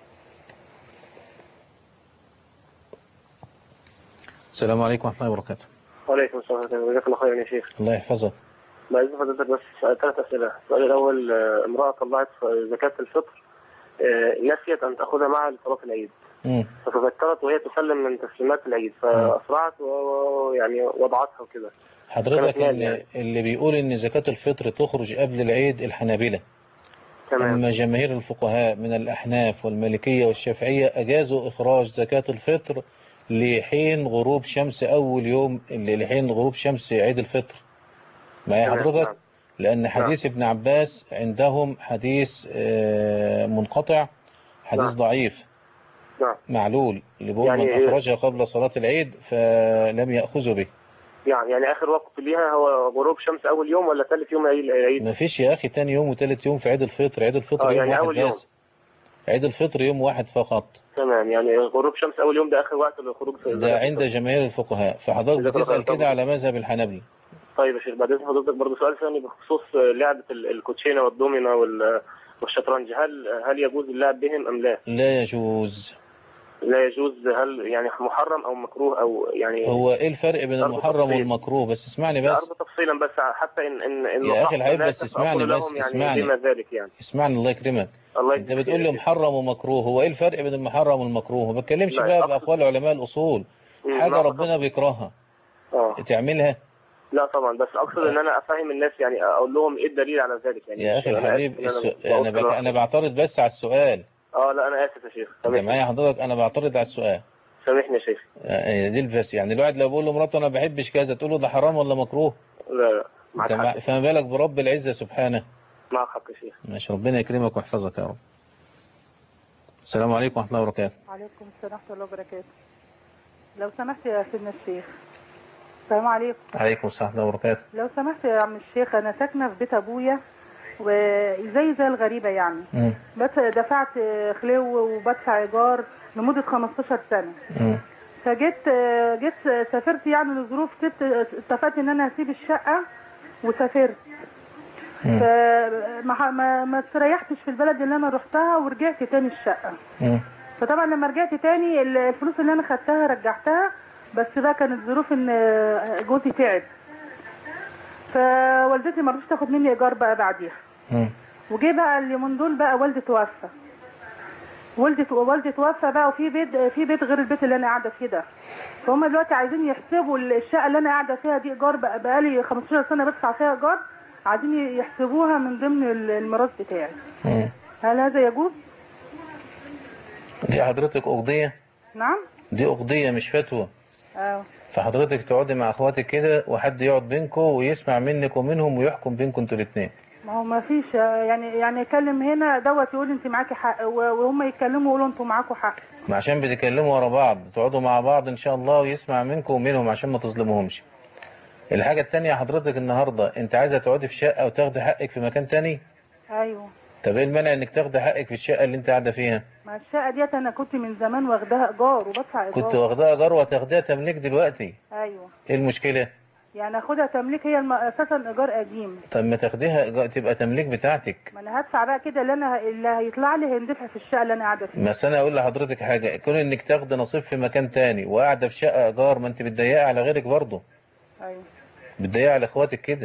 السلام عليكم ورحمه الله وبركاته. وعليكم السلام ورحمه الله. جزاك الله خيرا يا شيخ. الله يحفظك. بعد حضرتك بس 3 اسئله. السؤال الاول، امراه طلعت زكاه الفطر نسيت ان تاخذها معها لصلاه العيد. فتذكرت وهي تسلم من تسليمات العيد فاسرعت ويعني وضعتها وكده. حضرتك اللي بيقول ان زكاة الفطر تخرج قبل العيد الحنابلة. تمام. اما جماهير الفقهاء من الاحناف والمالكية والشافعية اجازوا اخراج زكاة الفطر لحين غروب شمس اول يوم، لحين غروب شمس عيد الفطر. معايا حضرتك؟ لان حديث ابن عباس عندهم حديث منقطع، حديث ضعيف معلول، اللي بيقول من اخرجها قبل صلاة العيد فلم يأخذوا به. يعني اخر وقت ليها هو غروب شمس اول يوم ولا ثالث يوم العيد؟ ما فيش يا اخي ثاني يوم وثالث يوم في عيد الفطر. عيد الفطر يوم يعني واحد بس. عيد الفطر يوم واحد فقط. تمام. يعني غروب شمس اول يوم ده اخر وقت للخروج ده عند جماهير الفقهاء. فحضرتك بتسأل كده على مذهب الحنابلة. طيب يا شيخ، بعد اذن حضرتك برضه سؤال ثاني بخصوص لعبة الكوتشينة والدومينة والشطرنج. هل يجوز اللعب بهم ام لا؟ لا يجوز. لا يجوز. هل يعني محرم او مكروه او يعني هو ايه الفرق بين المحرم والمكروه؟ بس اسمعني بس. أرجو تفصيلا بس حتى ان يا اخي الحبيب بس اسمعني بس. يعني اسمعني بما ذلك يعني. اسمعني الله يكرمك. انت بتقول لي محرم ومكروه، هو ايه الفرق بين المحرم والمكروه؟ ما بتكلمش بقى باقوال علماء الاصول. حاجه ربنا بيكرهها تعملها. لا طبعا، بس اقصد ان انا افهم الناس، يعني اقول لهم ايه الدليل على ذلك يعني. يا اخي الحبيب انا بعترض بس على السؤال. لا انا اسف يا شيخ. انت معايا حضرتك؟ انا بعترض على السؤال. سامحني يا شيخ. دي بس يعني الواحد لو بيقول لمراته انا ما بحبش كذا تقول له ده حرام ولا مكروه؟ لا فما بالك برب العزة سبحانه. معك حق يا شيخ. ماشي، ربنا يكرمك ويحفظك يا رب. السلام عليكم ورحمه الله وبركاته. وعليكم السلام ورحمه الله وبركاته. لو سمحت يا سيدنا الشيخ. السلام عليكم. عليكم السلام ورحمه الله وبركاته. لو سمحت يا عم الشيخ، انا ساكنه في بيت ابويا وزي الغريبة يعني. بس دفعت خلو وبدفع إيجار لمدة 15 سنة. فجيت سافرت يعني لظروف كده، اتفقت ان انا هسيب الشقة وسافرت. ما استريحتش في البلد اللي انا رحتها ورجعت تاني الشقة. فطبعا لما رجعت تاني الفلوس اللي انا خدتها رجعتها، بس بقى كانت ظروف ان جوزي تعب، فوالدتي ما رضتش تاخد مني ايجار بقى بعديها. وجي بقى اليومين دول بقى والدي توفى. والدي توفى بقى، وفي بيت غير البيت اللي انا قاعده فيه ده. فهم دلوقتي عايزين يحسبوا الشقه اللي انا قاعده فيها دي ايجار، بقى لي 15 سنه بدفع فيها ايجار، عايزين يحسبوها من ضمن الميراث بتاعي. هل هذا يجوز؟ دي حضرتك أقضية؟ نعم. دي أقضية مش فتوى. فحضرتك تقعدي مع اخواتك كده وحد يقعد بينكم ويسمع منك ومنهم ويحكم بينكم انتوا الاثنين. ما هو ما فيش يعني يكلم هنا دوت يقول انت معاكي حق، وهم يتكلموا يقولوا انتوا معاكوا حق. ما عشان بتتكلموا ورا بعض، تقعدوا مع بعض ان شاء الله ويسمع منكم ومنهم عشان ما تظلموهمش. الحاجة التانية حضرتك النهاردة انت عايزة تقعدي في شقة وتاخدي حقك في مكان تاني؟ ايوه. طب ايه المانع انك تاخدي حقك في الشقة اللي انت قاعدة فيها؟ ما الشقة ديت انا كنت من زمان واخداها ايجار وبدفع ايجار. كنت واخداها ايجار وهتاخديها تمليك دلوقتي. ايوه. ايه المشكلة؟ يعني اخدها تمليك، هي اساسا ايجار قديم. طب ما تاخديها تبقى تمليك بتاعتك. ما انا هدفع بقى كده، اللي هيطلع لي هيندفع في الشقة اللي انا قاعدة فيها. بس انا اقول لحضرتك حاجة، كون انك تاخدي نصيب في مكان تاني وقاعدة في شقة ايجار، ما انت بتضيقي على غيرك برضه. ايوه. بتضيقي على اخواتك كده.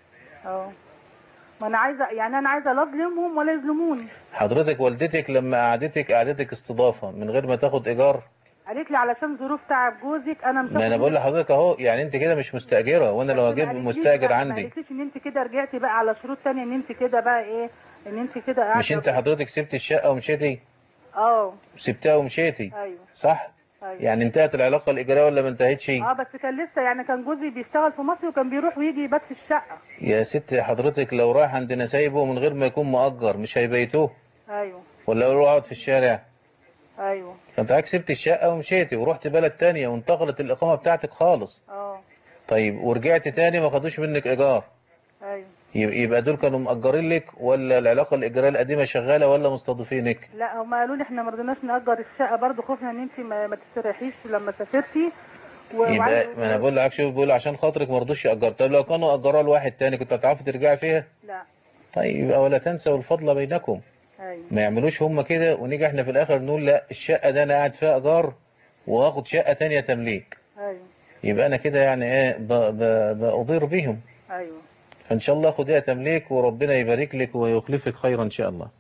ما انا عايزه لا اظلمهم ولا يظلموني. حضرتك والدتك لما قعدتك استضافه من غير ما تاخد ايجار، قالت لي علشان ظروف تعب جوزك انا مش. ما انا بقول لحضرتك اهو، يعني انت كده مش مستاجره، وانا لو اجيب مستاجر عندي. ما قالتليش ان انت كده رجعتي بقى على شروط ثانيه، ان انت كده بقى ايه، ان انت كده قاعده. مش انت حضرتك سبتي الشقه ومشيتي؟ سبتها ومشيتي. ايوه. صح. أيوة. يعني انتهت العلاقه الايجاريه ولا ما انتهتش؟ بس كان لسه، يعني كان جوزي بيشتغل في مصر وكان بيروح ويجي يبات في الشقه. يا ست حضرتك لو رايح عند نسايبه من غير ما يكون مؤجر مش هيبيتوه؟ ايوه. ولا يقولوا اقعد في الشارع؟ ايوه. فانت سبت الشقه ومشيتي ورحت بلد تانية وانتقلت الاقامه بتاعتك خالص. طيب ورجعت تاني ما خدوش منك ايجار. ايوه. يبقى دول كانوا مأجرين لك ولا العلاقه الايجاريه القديمه شغاله ولا مستضيفينك؟ لا هم قالوا لي احنا ما رضيناش نأجر الشقه برضه، خوفنا ان انت ما تستريحيش لما سافرتي. يبقى ما انا بقول لك، شوف بقول عشان خاطرك ما رضوش يأجروا. طب لو كانوا أجروها لواحد تاني كنت هتعرفي ترجعي فيها؟ لا. طيب يبقى ولا تنسوا الفضل بينكم. ايوه. ما يعملوش هم كده ونيجي احنا في الاخر نقول لا الشقه ده انا قاعد فيها ايجار واخد شقه تانية تمليك. ايوه. يبقى انا كده يعني ايه بأضير بيهم. ايوه. فان شاء الله خديها تمليك وربنا يبارك لك ويخلفك خيرا ان شاء الله.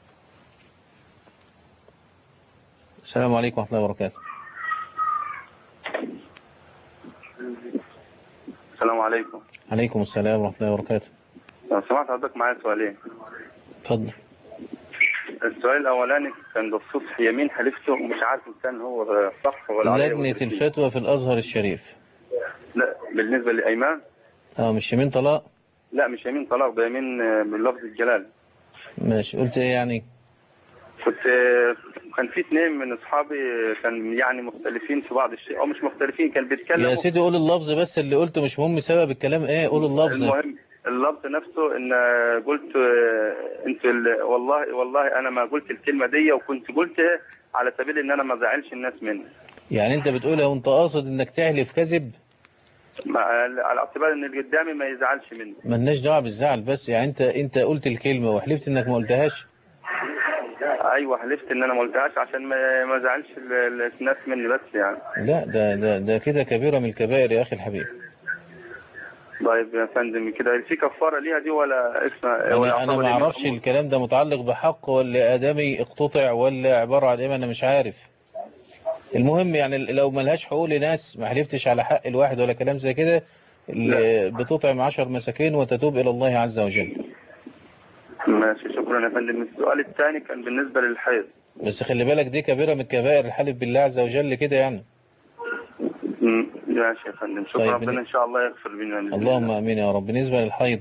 السلام عليكم ورحمه الله وبركاته. السلام عليكم. عليكم السلام ورحمه الله وبركاته. لو سمحت حضرتك معايا سؤالين. اتفضل. السؤال الاولاني كان بخصوص يمين حلفته ومش عارف ان كان هو صح ولا عليه. لجنة الفتوى في الازهر الشريف. لا بالنسبه لايمان. مش يمين طلاق؟ لا مش يمين طلاق، ده يمين باللفظ الجلال. ماشي. قلت ايه يعني؟ كان في اثنين من اصحابي كان يعني مختلفين في بعض الشيء او مش مختلفين، كان بيتكلموا. يا سيدي قول اللفظ بس اللي قلته، مش مهم سبب الكلام ايه، قول اللفظ. المهم اللفظ نفسه ان قلت انت والله انا ما قلت الكلمه دي، وكنت قلتها على سبيل ان انا ما ازعلش الناس مني. يعني انت بتقولها وانت قاصد انك تحلف كذب؟ على اعتبار ان اللي قدامي ما يزعلش مني. مالناش دعوه بالزعل، بس يعني انت قلت الكلمه وحلفت انك ما قلتهاش. ايوه حلفت ان انا ما قلتهاش عشان ما ازعلش الناس مني بس يعني. لا ده كده كبيره من الكبائر يا اخي الحبيب. طيب يا فندم كده في كفاره ليها دي ولا اسمها؟ انا ما اعرفش الكلام ده متعلق بحق ولا ادمي اقتطع ولا عباره عن ايه، انا مش عارف. المهم يعني لو ملهاش حقوق لناس ما حلفتش على حق الواحد ولا كلام زي كده، بتطعم 10 مساكين وتتوب الى الله عز وجل. ماشي شكرا يا فندم. السؤال الثاني كان بالنسبه للحيض. بس خلي بالك دي كبيره من الكبائر الحلف بالله عز وجل كده يعني. ماشي يا فندم شكرا. طيب ربنا ان شاء الله يغفر لنا. اللهم امين يا رب. بالنسبه للحيض،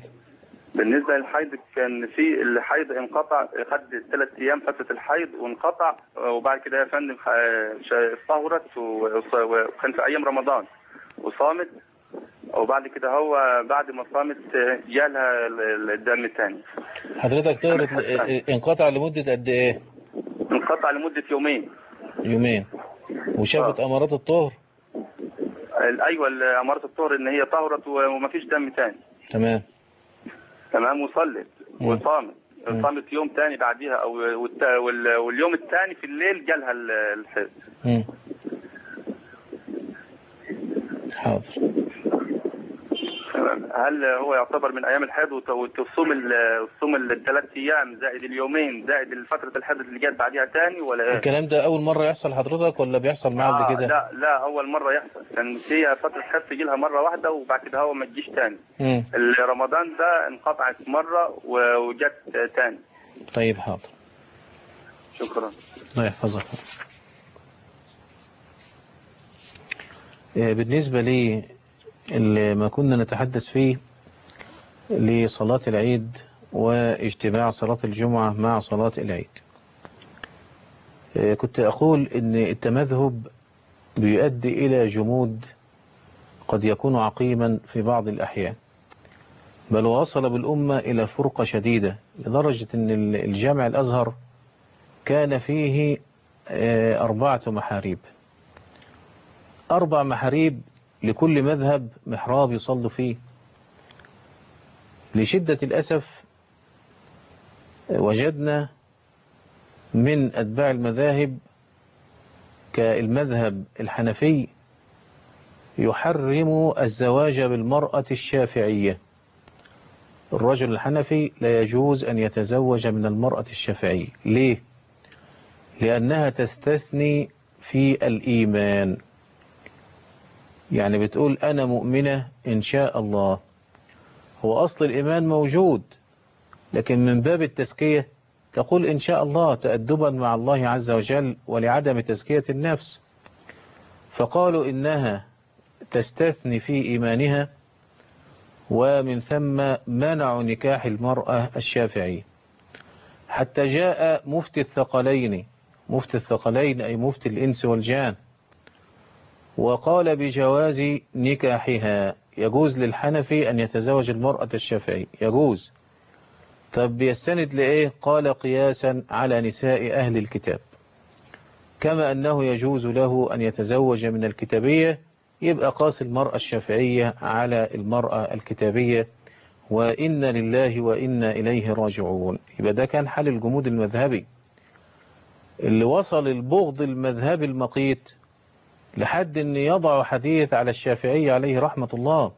كان في الحيض انقطع، خد 3 ايام فتره الحيض وانقطع، وبعد كده يا فندم طهرت وكان في ايام رمضان وصامت، وبعد كده هو بعد ما صامت جالها الدم الثاني. حضرتك طهرت انقطع لمدة قد ايه؟ انقطع لمدة يومين. وشافت امارات الطهر؟ ايوه امارات الطهر ان هي طهرت ومفيش دم ثاني. تمام وصلت وصامت. صامت يوم ثاني بعديها او واليوم الثاني في الليل جالها الحيض. حاضر. هل هو يعتبر من ايام الحيض وتصوم الثلاث ايام زائد اليومين زائد فتره الحيض اللي جت بعديها ثاني ولا ايه؟ الكلام ده اول مره يحصل حضرتك ولا بيحصل معاه قبل كده؟ لا اول مره يحصل. كان هي فتره الحيض تجي لها مره واحده وبعد كده هو ما تجيش ثاني. رمضان ده انقطعت مره وجت ثاني. طيب حاضر. شكرا. الله يحفظك. بالنسبه لي اللي ما كنا نتحدث فيه لصلاة العيد واجتماع صلاة الجمعة مع صلاة العيد، كنت أقول إن التمذهب بيؤدي إلى جمود قد يكون عقيما في بعض الأحيان، بل وصل بالأمة إلى فرقة شديدة لدرجة أن الجامع الأزهر كان فيه 4 محاريب، 4 محاريب لكل مذهب محراب يصلوا فيه. لشدة الأسف وجدنا من أتباع المذاهب كالمذهب الحنفي يحرم الزواج بالمرأة الشافعية. الرجل الحنفي لا يجوز أن يتزوج من المرأة الشافعية. ليه؟ لأنها تستثني في الإيمان، يعني بتقول أنا مؤمنة إن شاء الله. هو أصل الإيمان موجود، لكن من باب التزكية تقول إن شاء الله تأدبا مع الله عز وجل ولعدم تزكية النفس، فقالوا إنها تستثني في إيمانها، ومن ثم منعوا نكاح المرأة الشافعية. حتى جاء مفتي الثقلين أي مفتي الإنس والجان وقال بجواز نكاحها، يجوز للحنفي أن يتزوج المرأة الشافعية، يجوز. طب يستند لإيه؟ قال قياسا على نساء أهل الكتاب، كما أنه يجوز له أن يتزوج من الكتابية، يبقى قاس المرأة الشافعية على المرأة الكتابية، وإن لله وإنا إليه راجعون. يبقى ده كان حال الجمود المذهبي اللي وصل البغض المذهبي المقيت لحد أن يضع حديث على الشافعية عليه رحمة الله.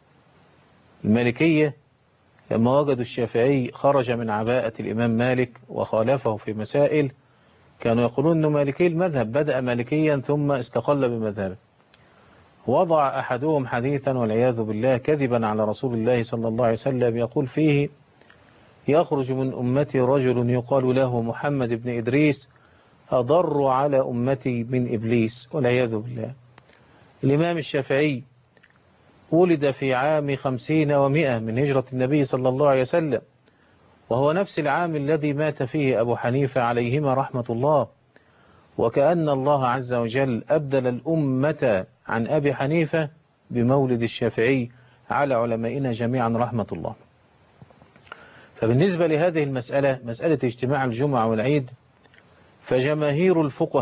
المالكية لما وجدوا الشافعي خرج من عباءة الإمام مالك وخالفه في مسائل، كانوا يقولون أنه مالكي المذهب، بدأ مالكيا ثم استقل بمذهبه. وضع أحدهم حديثا والعياذ بالله كذبا على رسول الله صلى الله عليه وسلم، يقول فيه يخرج من أمتي رجل يقال له محمد بن إدريس أضر على أمتي من إبليس، والعياذ بالله. الإمام الشافعي ولد في عام 50 و100 من هجرة النبي صلى الله عليه وسلم، وهو نفس العام الذي مات فيه أبو حنيفة عليهما رحمة الله، وكأن الله عز وجل أبدل الأمة عن أبي حنيفة بمولد الشافعي على علمائنا جميعا رحمة الله. فبالنسبة لهذه المسألة، مسألة اجتماع الجمعة والعيد، فجماهير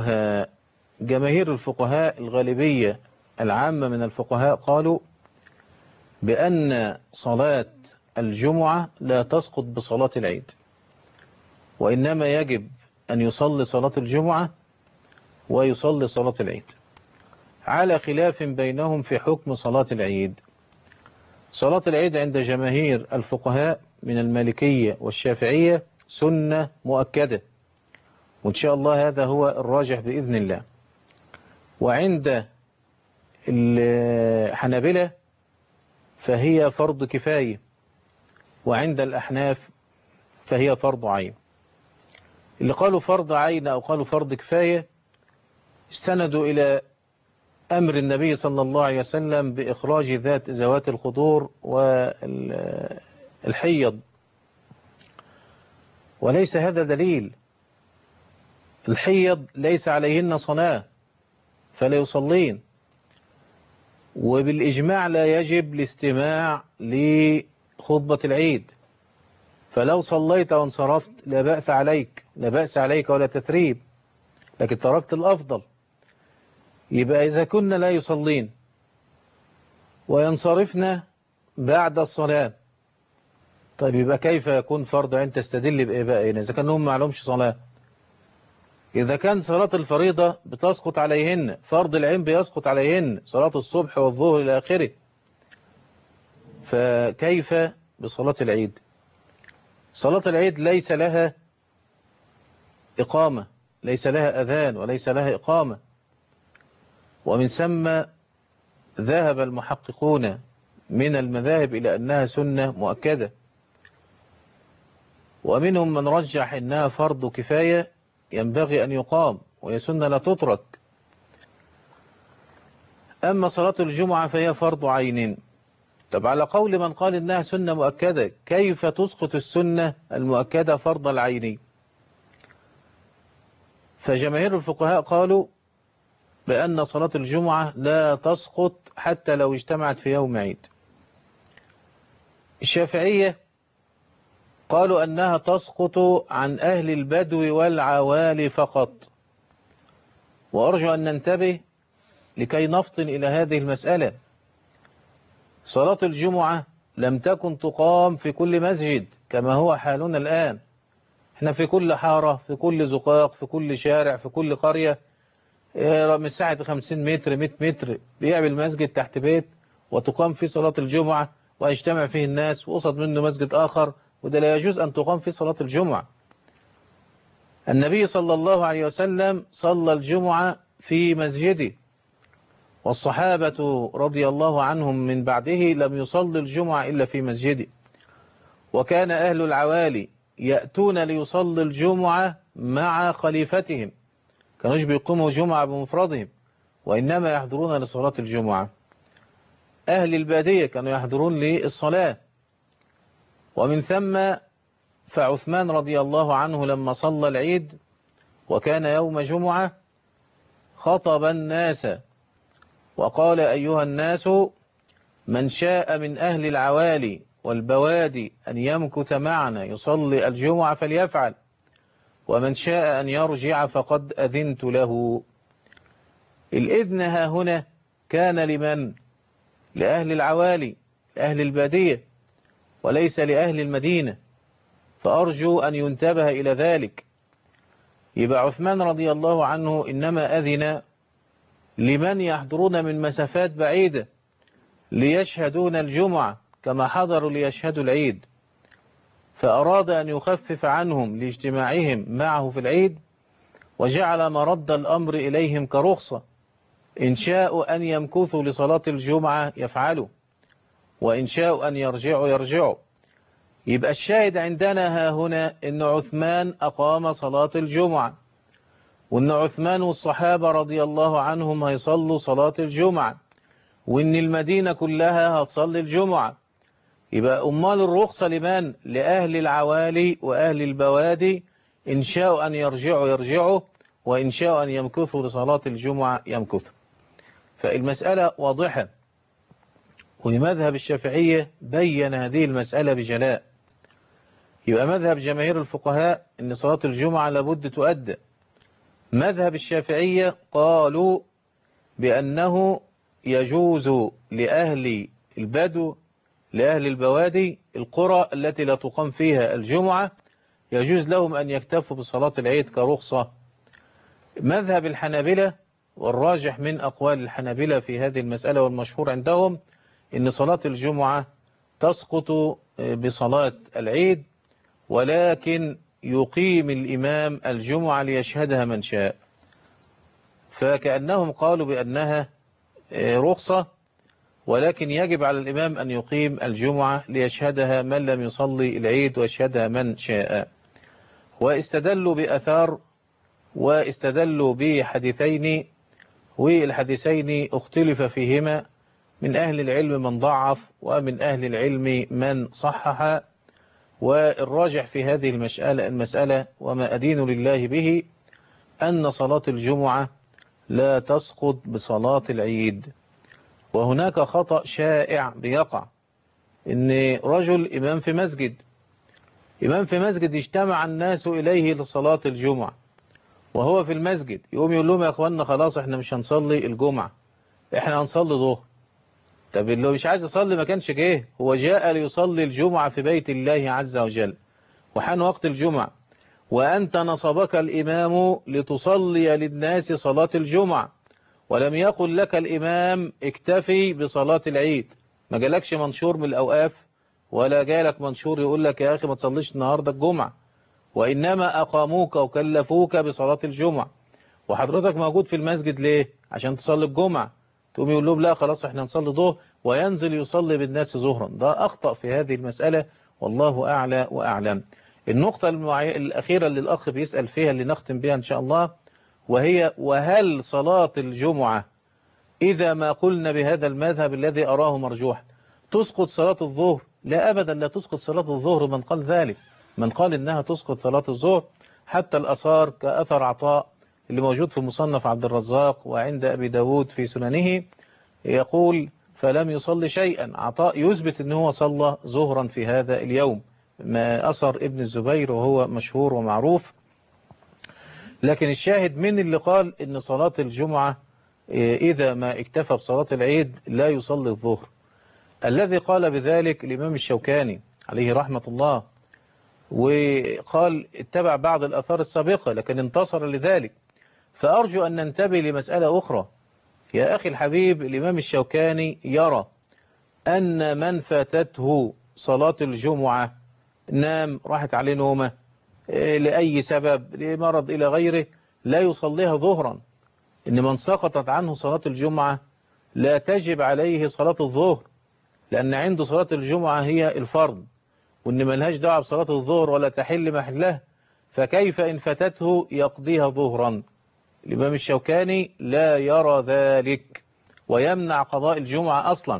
الفقهاء الغالبية العامة من الفقهاء قالوا بأن صلاة الجمعة لا تسقط بصلاة العيد، وإنما يجب أن يصلي صلاة الجمعة ويصلي صلاة العيد، على خلاف بينهم في حكم صلاة العيد. صلاة العيد عند جماهير الفقهاء من المالكية والشافعية سنة مؤكدة، وإن شاء الله هذا هو الراجح بإذن الله. وعند الحنابلة فهي فرض كفاية، وعند الأحناف فهي فرض عين. اللي قالوا فرض عين أو قالوا فرض كفاية استندوا إلى أمر النبي صلى الله عليه وسلم بإخراج ذوات الخضور والحيض، وليس هذا دليل. الحيض ليس عليهن صلاة فلا يصلين، وبالإجماع لا يجب الاستماع لخطبة العيد، فلو صليت وانصرفت لا بأس عليك، لا بأس عليك ولا تثريب، لكن تركت الأفضل. يبقى إذا كنا لا يصلين وينصرفنا بعد الصلاة، طيب يبقى كيف يكون فرض عين؟ تستدل بإيه بقى هنا إذا كانهم ما لهمش صلاة؟ إذا كان صلاة الفريضة بتسقط عليهن، فرض العين بيسقط عليهن، صلاة الصبح والظهر إلى آخره، فكيف بصلاة العيد؟ صلاة العيد ليس لها إقامة، ليس لها أذان وليس لها إقامة، ومن ثم ذهب المحققون من المذاهب إلى أنها سنة مؤكدة، ومنهم من رجح أنها فرض كفاية ينبغي أن يقام، وهي سنة لا تترك. أما صلاة الجمعة فهي فرض عين. طب على قول من قال إنها سنة مؤكدة، كيف تسقط السنة المؤكدة فرض العين؟ فجماهير الفقهاء قالوا بأن صلاة الجمعة لا تسقط حتى لو اجتمعت في يوم عيد. الشافعية قالوا أنها تسقط عن أهل البدو والعوالي فقط، وأرجو أن ننتبه لكي نفطن إلى هذه المسألة. صلاة الجمعة لم تكن تقام في كل مسجد كما هو حالنا الآن. احنا في كل حارة، في كل زقاق، في كل شارع، في كل قرية، مساحة 50 متر 100 متر بيعمل مسجد تحت بيت وتقام فيه صلاة الجمعة ويجتمع فيه الناس، وقصد منه مسجد آخر، وده لا يجوز أن تقام فيه صلاة الجمعة. النبي صلى الله عليه وسلم صلى الجمعة في مسجده، والصحابة رضي الله عنهم من بعده لم يصلي الجمعة إلا في مسجده، وكان أهل العوالي يأتون ليصلي الجمعة مع خليفتهم، كانوش بيقوموا جمعة بمفردهم، وإنما يحضرون لصلاة الجمعة. أهل البادية كانوا يحضرون للصلاة. ومن ثم فعثمان رضي الله عنه لما صلى العيد وكان يوم جمعة خطب الناس وقال: أيها الناس، من شاء من أهل العوالي والبوادي أن يمكث معنا يصلي الجمعة فليفعل، ومن شاء أن يرجع فقد أذنت له. الإذن ها هنا كان لمن؟ لأهل العوالي، لأهل البادية، وليس لأهل المدينة، فأرجو أن ينتبه إلى ذلك. يبقى عثمان رضي الله عنه إنما أذن لمن يحضرون من مسافات بعيدة ليشهدون الجمعة كما حضروا ليشهدوا العيد، فأراد أن يخفف عنهم لاجتماعهم معه في العيد، وجعل مرد الأمر إليهم كرخصة، إن شاءوا أن يمكثوا لصلاة الجمعة يفعلوا، وإن شاءوا أن يرجعوا يرجعوا. يبقى الشاهد عندنا ها هنا إن عثمان أقام صلاة الجمعة، وإن عثمان والصحابة رضي الله عنهم هيصلوا صلاة الجمعة، وإن المدينة كلها هتصلي الجمعة. يبقى أمال الرخصة لمن؟ لأهل العوالي وأهل البوادي، إن شاءوا أن يرجعوا يرجعوا، وإن شاءوا أن يمكثوا لصلاة الجمعة يمكثوا. فالمسألة واضحة، ومذهب الشافعية بين هذه المسألة بجلاء. يبقى مذهب جماهير الفقهاء إن صلاة الجمعة لابد تؤدى. مذهب الشافعية قالوا بأنه يجوز لأهل البدو، لأهل البوادي، القرى التي لا تقام فيها الجمعة، يجوز لهم أن يكتفوا بصلاة العيد كرخصة. مذهب الحنابلة والراجح من أقوال الحنابلة في هذه المسألة والمشهور عندهم إن صلاة الجمعة تسقط بصلاة العيد، ولكن يقيم الإمام الجمعة ليشهدها من شاء، فكأنهم قالوا بأنها رخصة، ولكن يجب على الإمام أن يقيم الجمعة ليشهدها من لم يصلي العيد ويشهدها من شاء. واستدلوا بأثار واستدلوا بحديثين، والحديثين اختلف فيهما، من أهل العلم من ضعف ومن أهل العلم من صحح. والراجح في هذه المسألة وما أدين لله به أن صلاة الجمعة لا تسقط بصلاة العيد، وهناك خطأ شائع بيقع، إن رجل إمام في مسجد اجتمع الناس إليه لصلاة الجمعة، وهو في المسجد يقوم يقول لهم يا أخواننا خلاص إحنا مش هنصلي الجمعة، إحنا هنصلي ظهر. طب اللي مش عايز يصلي ما كانش جه، هو جاء ليصلي الجمعة في بيت الله عز وجل، وحان وقت الجمعة، وأنت نصبك الإمام لتصلي للناس صلاة الجمعة، ولم يقل لك الإمام اكتفي بصلاة العيد. ما جالكش منشور من الأوقاف ولا جالك منشور يقول لك يا أخي ما تصليش النهاردة الجمعة، وإنما أقاموك وكلفوك بصلاة الجمعة، وحضرتك موجود في المسجد ليه؟ عشان تصلي الجمعة. تقوم يقول لهم لا خلاص احنا نصلي ظهر، وينزل يصلي بالناس ظهرا. ده أخطأ في هذه المسألة، والله أعلى وأعلم. النقطة الأخيرة اللي الأخ بيسأل فيها اللي نختم بها إن شاء الله، وهي وهل صلاة الجمعة إذا ما قلنا بهذا المذهب الذي أراه مرجوح تسقط صلاة الظهر؟ لا أبدا، لا تسقط صلاة الظهر. من قال ذلك؟ من قال إنها تسقط صلاة الظهر؟ حتى الأثار كأثر عطاء اللي موجود في مصنف عبد الرزاق وعند أبي داود في سننه يقول فلم يصلي شيئا. عطاء يثبت أنه صلى ظهرا في هذا اليوم، ما أثر ابن الزبير وهو مشهور ومعروف. لكن الشاهد من اللي قال إن صلاة الجمعة إذا ما اكتفى بصلاة العيد لا يصلي الظهر؟ الذي قال بذلك الإمام الشوكاني عليه رحمة الله، وقال اتبع بعض الأثار السابقة لكن انتصر لذلك. فأرجو أن ننتبه لمسألة أخرى يا أخي الحبيب. الإمام الشوكاني يرى أن من فاتته صلاة الجمعة، نام راحت عليه نومة لأي سبب، لمرض إلى غيره، لا يصليها ظهرا. إن من سقطت عنه صلاة الجمعة لا تجب عليه صلاة الظهر، لأن عنده صلاة الجمعة هي الفرض، وإن ملهاش دعوة بصلاة الظهر ولا تحل محله، فكيف إن فاتته يقضيها ظهرا؟ الإمام الشوكاني لا يرى ذلك ويمنع قضاء الجمعة أصلا.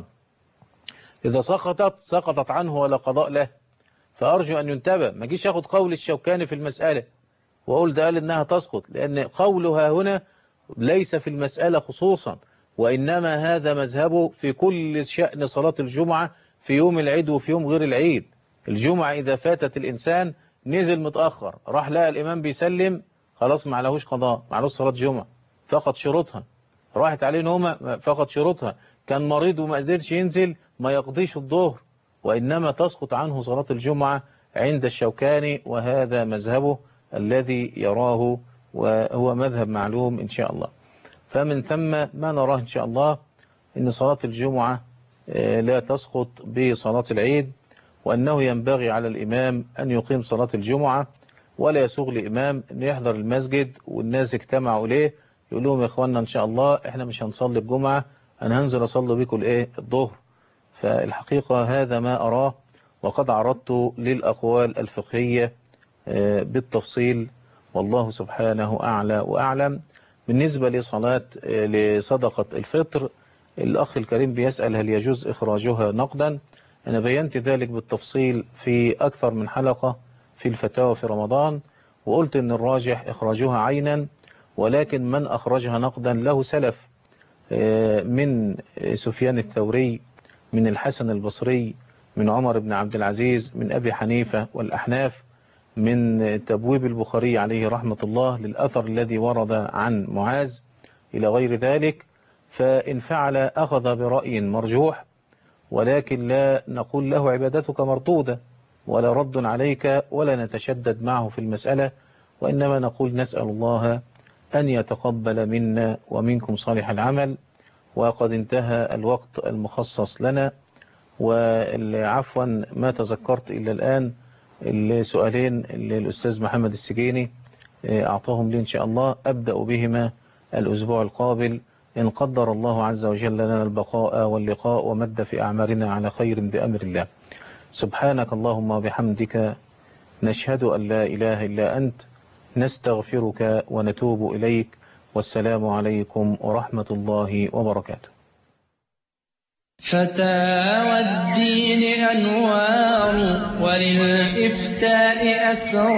إذا سقطت عنه ولا قضاء له. فأرجو أن ينتبه، ما جيش أخذ قول الشوكاني في المسألة وأقول ده قال إنها تسقط، لأن قولها هنا ليس في المسألة خصوصا، وإنما هذا مذهبه في كل شأن صلاة الجمعة في يوم العيد وفي يوم غير العيد. الجمعة إذا فاتت الإنسان نزل متأخر راح لقى الإمام بيسلم، خلاص ما عليهوش قضاء، ما عليهوش صلاة جمعة، فقط شروطها. راحت عليه نومة، فقط شروطها. كان مريض وما قدرش ينزل، ما يقضيش الظهر، وإنما تسقط عنه صلاة الجمعة عند الشوكاني، وهذا مذهبه الذي يراه وهو مذهب معلوم إن شاء الله. فمن ثم ما نراه إن شاء الله إن صلاة الجمعة لا تسقط بصلاة العيد، وأنه ينبغي على الإمام أن يقيم صلاة الجمعة، ولا يسوغ لإمام أن يحضر المسجد والناس اجتمعوا إليه يقول لهم يا إخواننا إن شاء الله إحنا مش هنصلي الجمعة، أنا هنزل أصلي بكم الظهر. فالحقيقة هذا ما أراه، وقد عرضت للأقوال الفقهية بالتفصيل، والله سبحانه أعلى وأعلم. بالنسبة لصدقة الفطر، الأخ الكريم بيسأل هل يجوز إخراجها نقدا؟ أنا بينت ذلك بالتفصيل في أكثر من حلقة في الفتاوى في رمضان، وقلت أن الراجح إخراجها عينا، ولكن من أخرجها نقدا له سلف من سفيان الثوري، من الحسن البصري، من عمر بن عبد العزيز، من أبي حنيفة والأحناف، من تبويب البخاري عليه رحمة الله للأثر الذي ورد عن معاذ إلى غير ذلك. فإن فعل أخذ برأي مرجوح، ولكن لا نقول له عبادتك مردودة ولا رد عليك، ولا نتشدد معه في المسألة، وإنما نقول نسأل الله أن يتقبل منا ومنكم صالح العمل. وقد انتهى الوقت المخصص لنا، وعفوا ما تذكرت إلا الآن السؤالين اللي الأستاذ محمد السجيني أعطاهم لي إن شاء الله، أبدأ بهما الأسبوع القابل إن قدر الله عز وجل لنا البقاء واللقاء ومد في أعمارنا على خير بأمر الله. سبحانك اللهم وبحمدك، نشهد أن لا إله إلا أنت، نستغفرك ونتوب إليك، والسلام عليكم ورحمة الله وبركاته. فتاوى الدين أنوار، وللإفتاء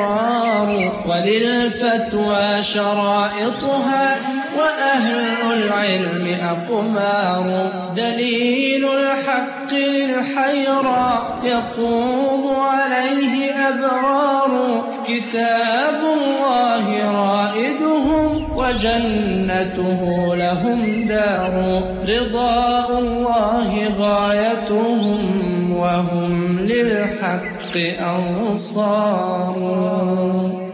أسرار، وللفتوى شرائطها، وأهل العلم بالعلم أقمار دليل الحق للحيرى يقوم عليه أبرار كتاب الله رائدهم وجنته لهم دار رضاء الله غايتهم وهم للحق أنصار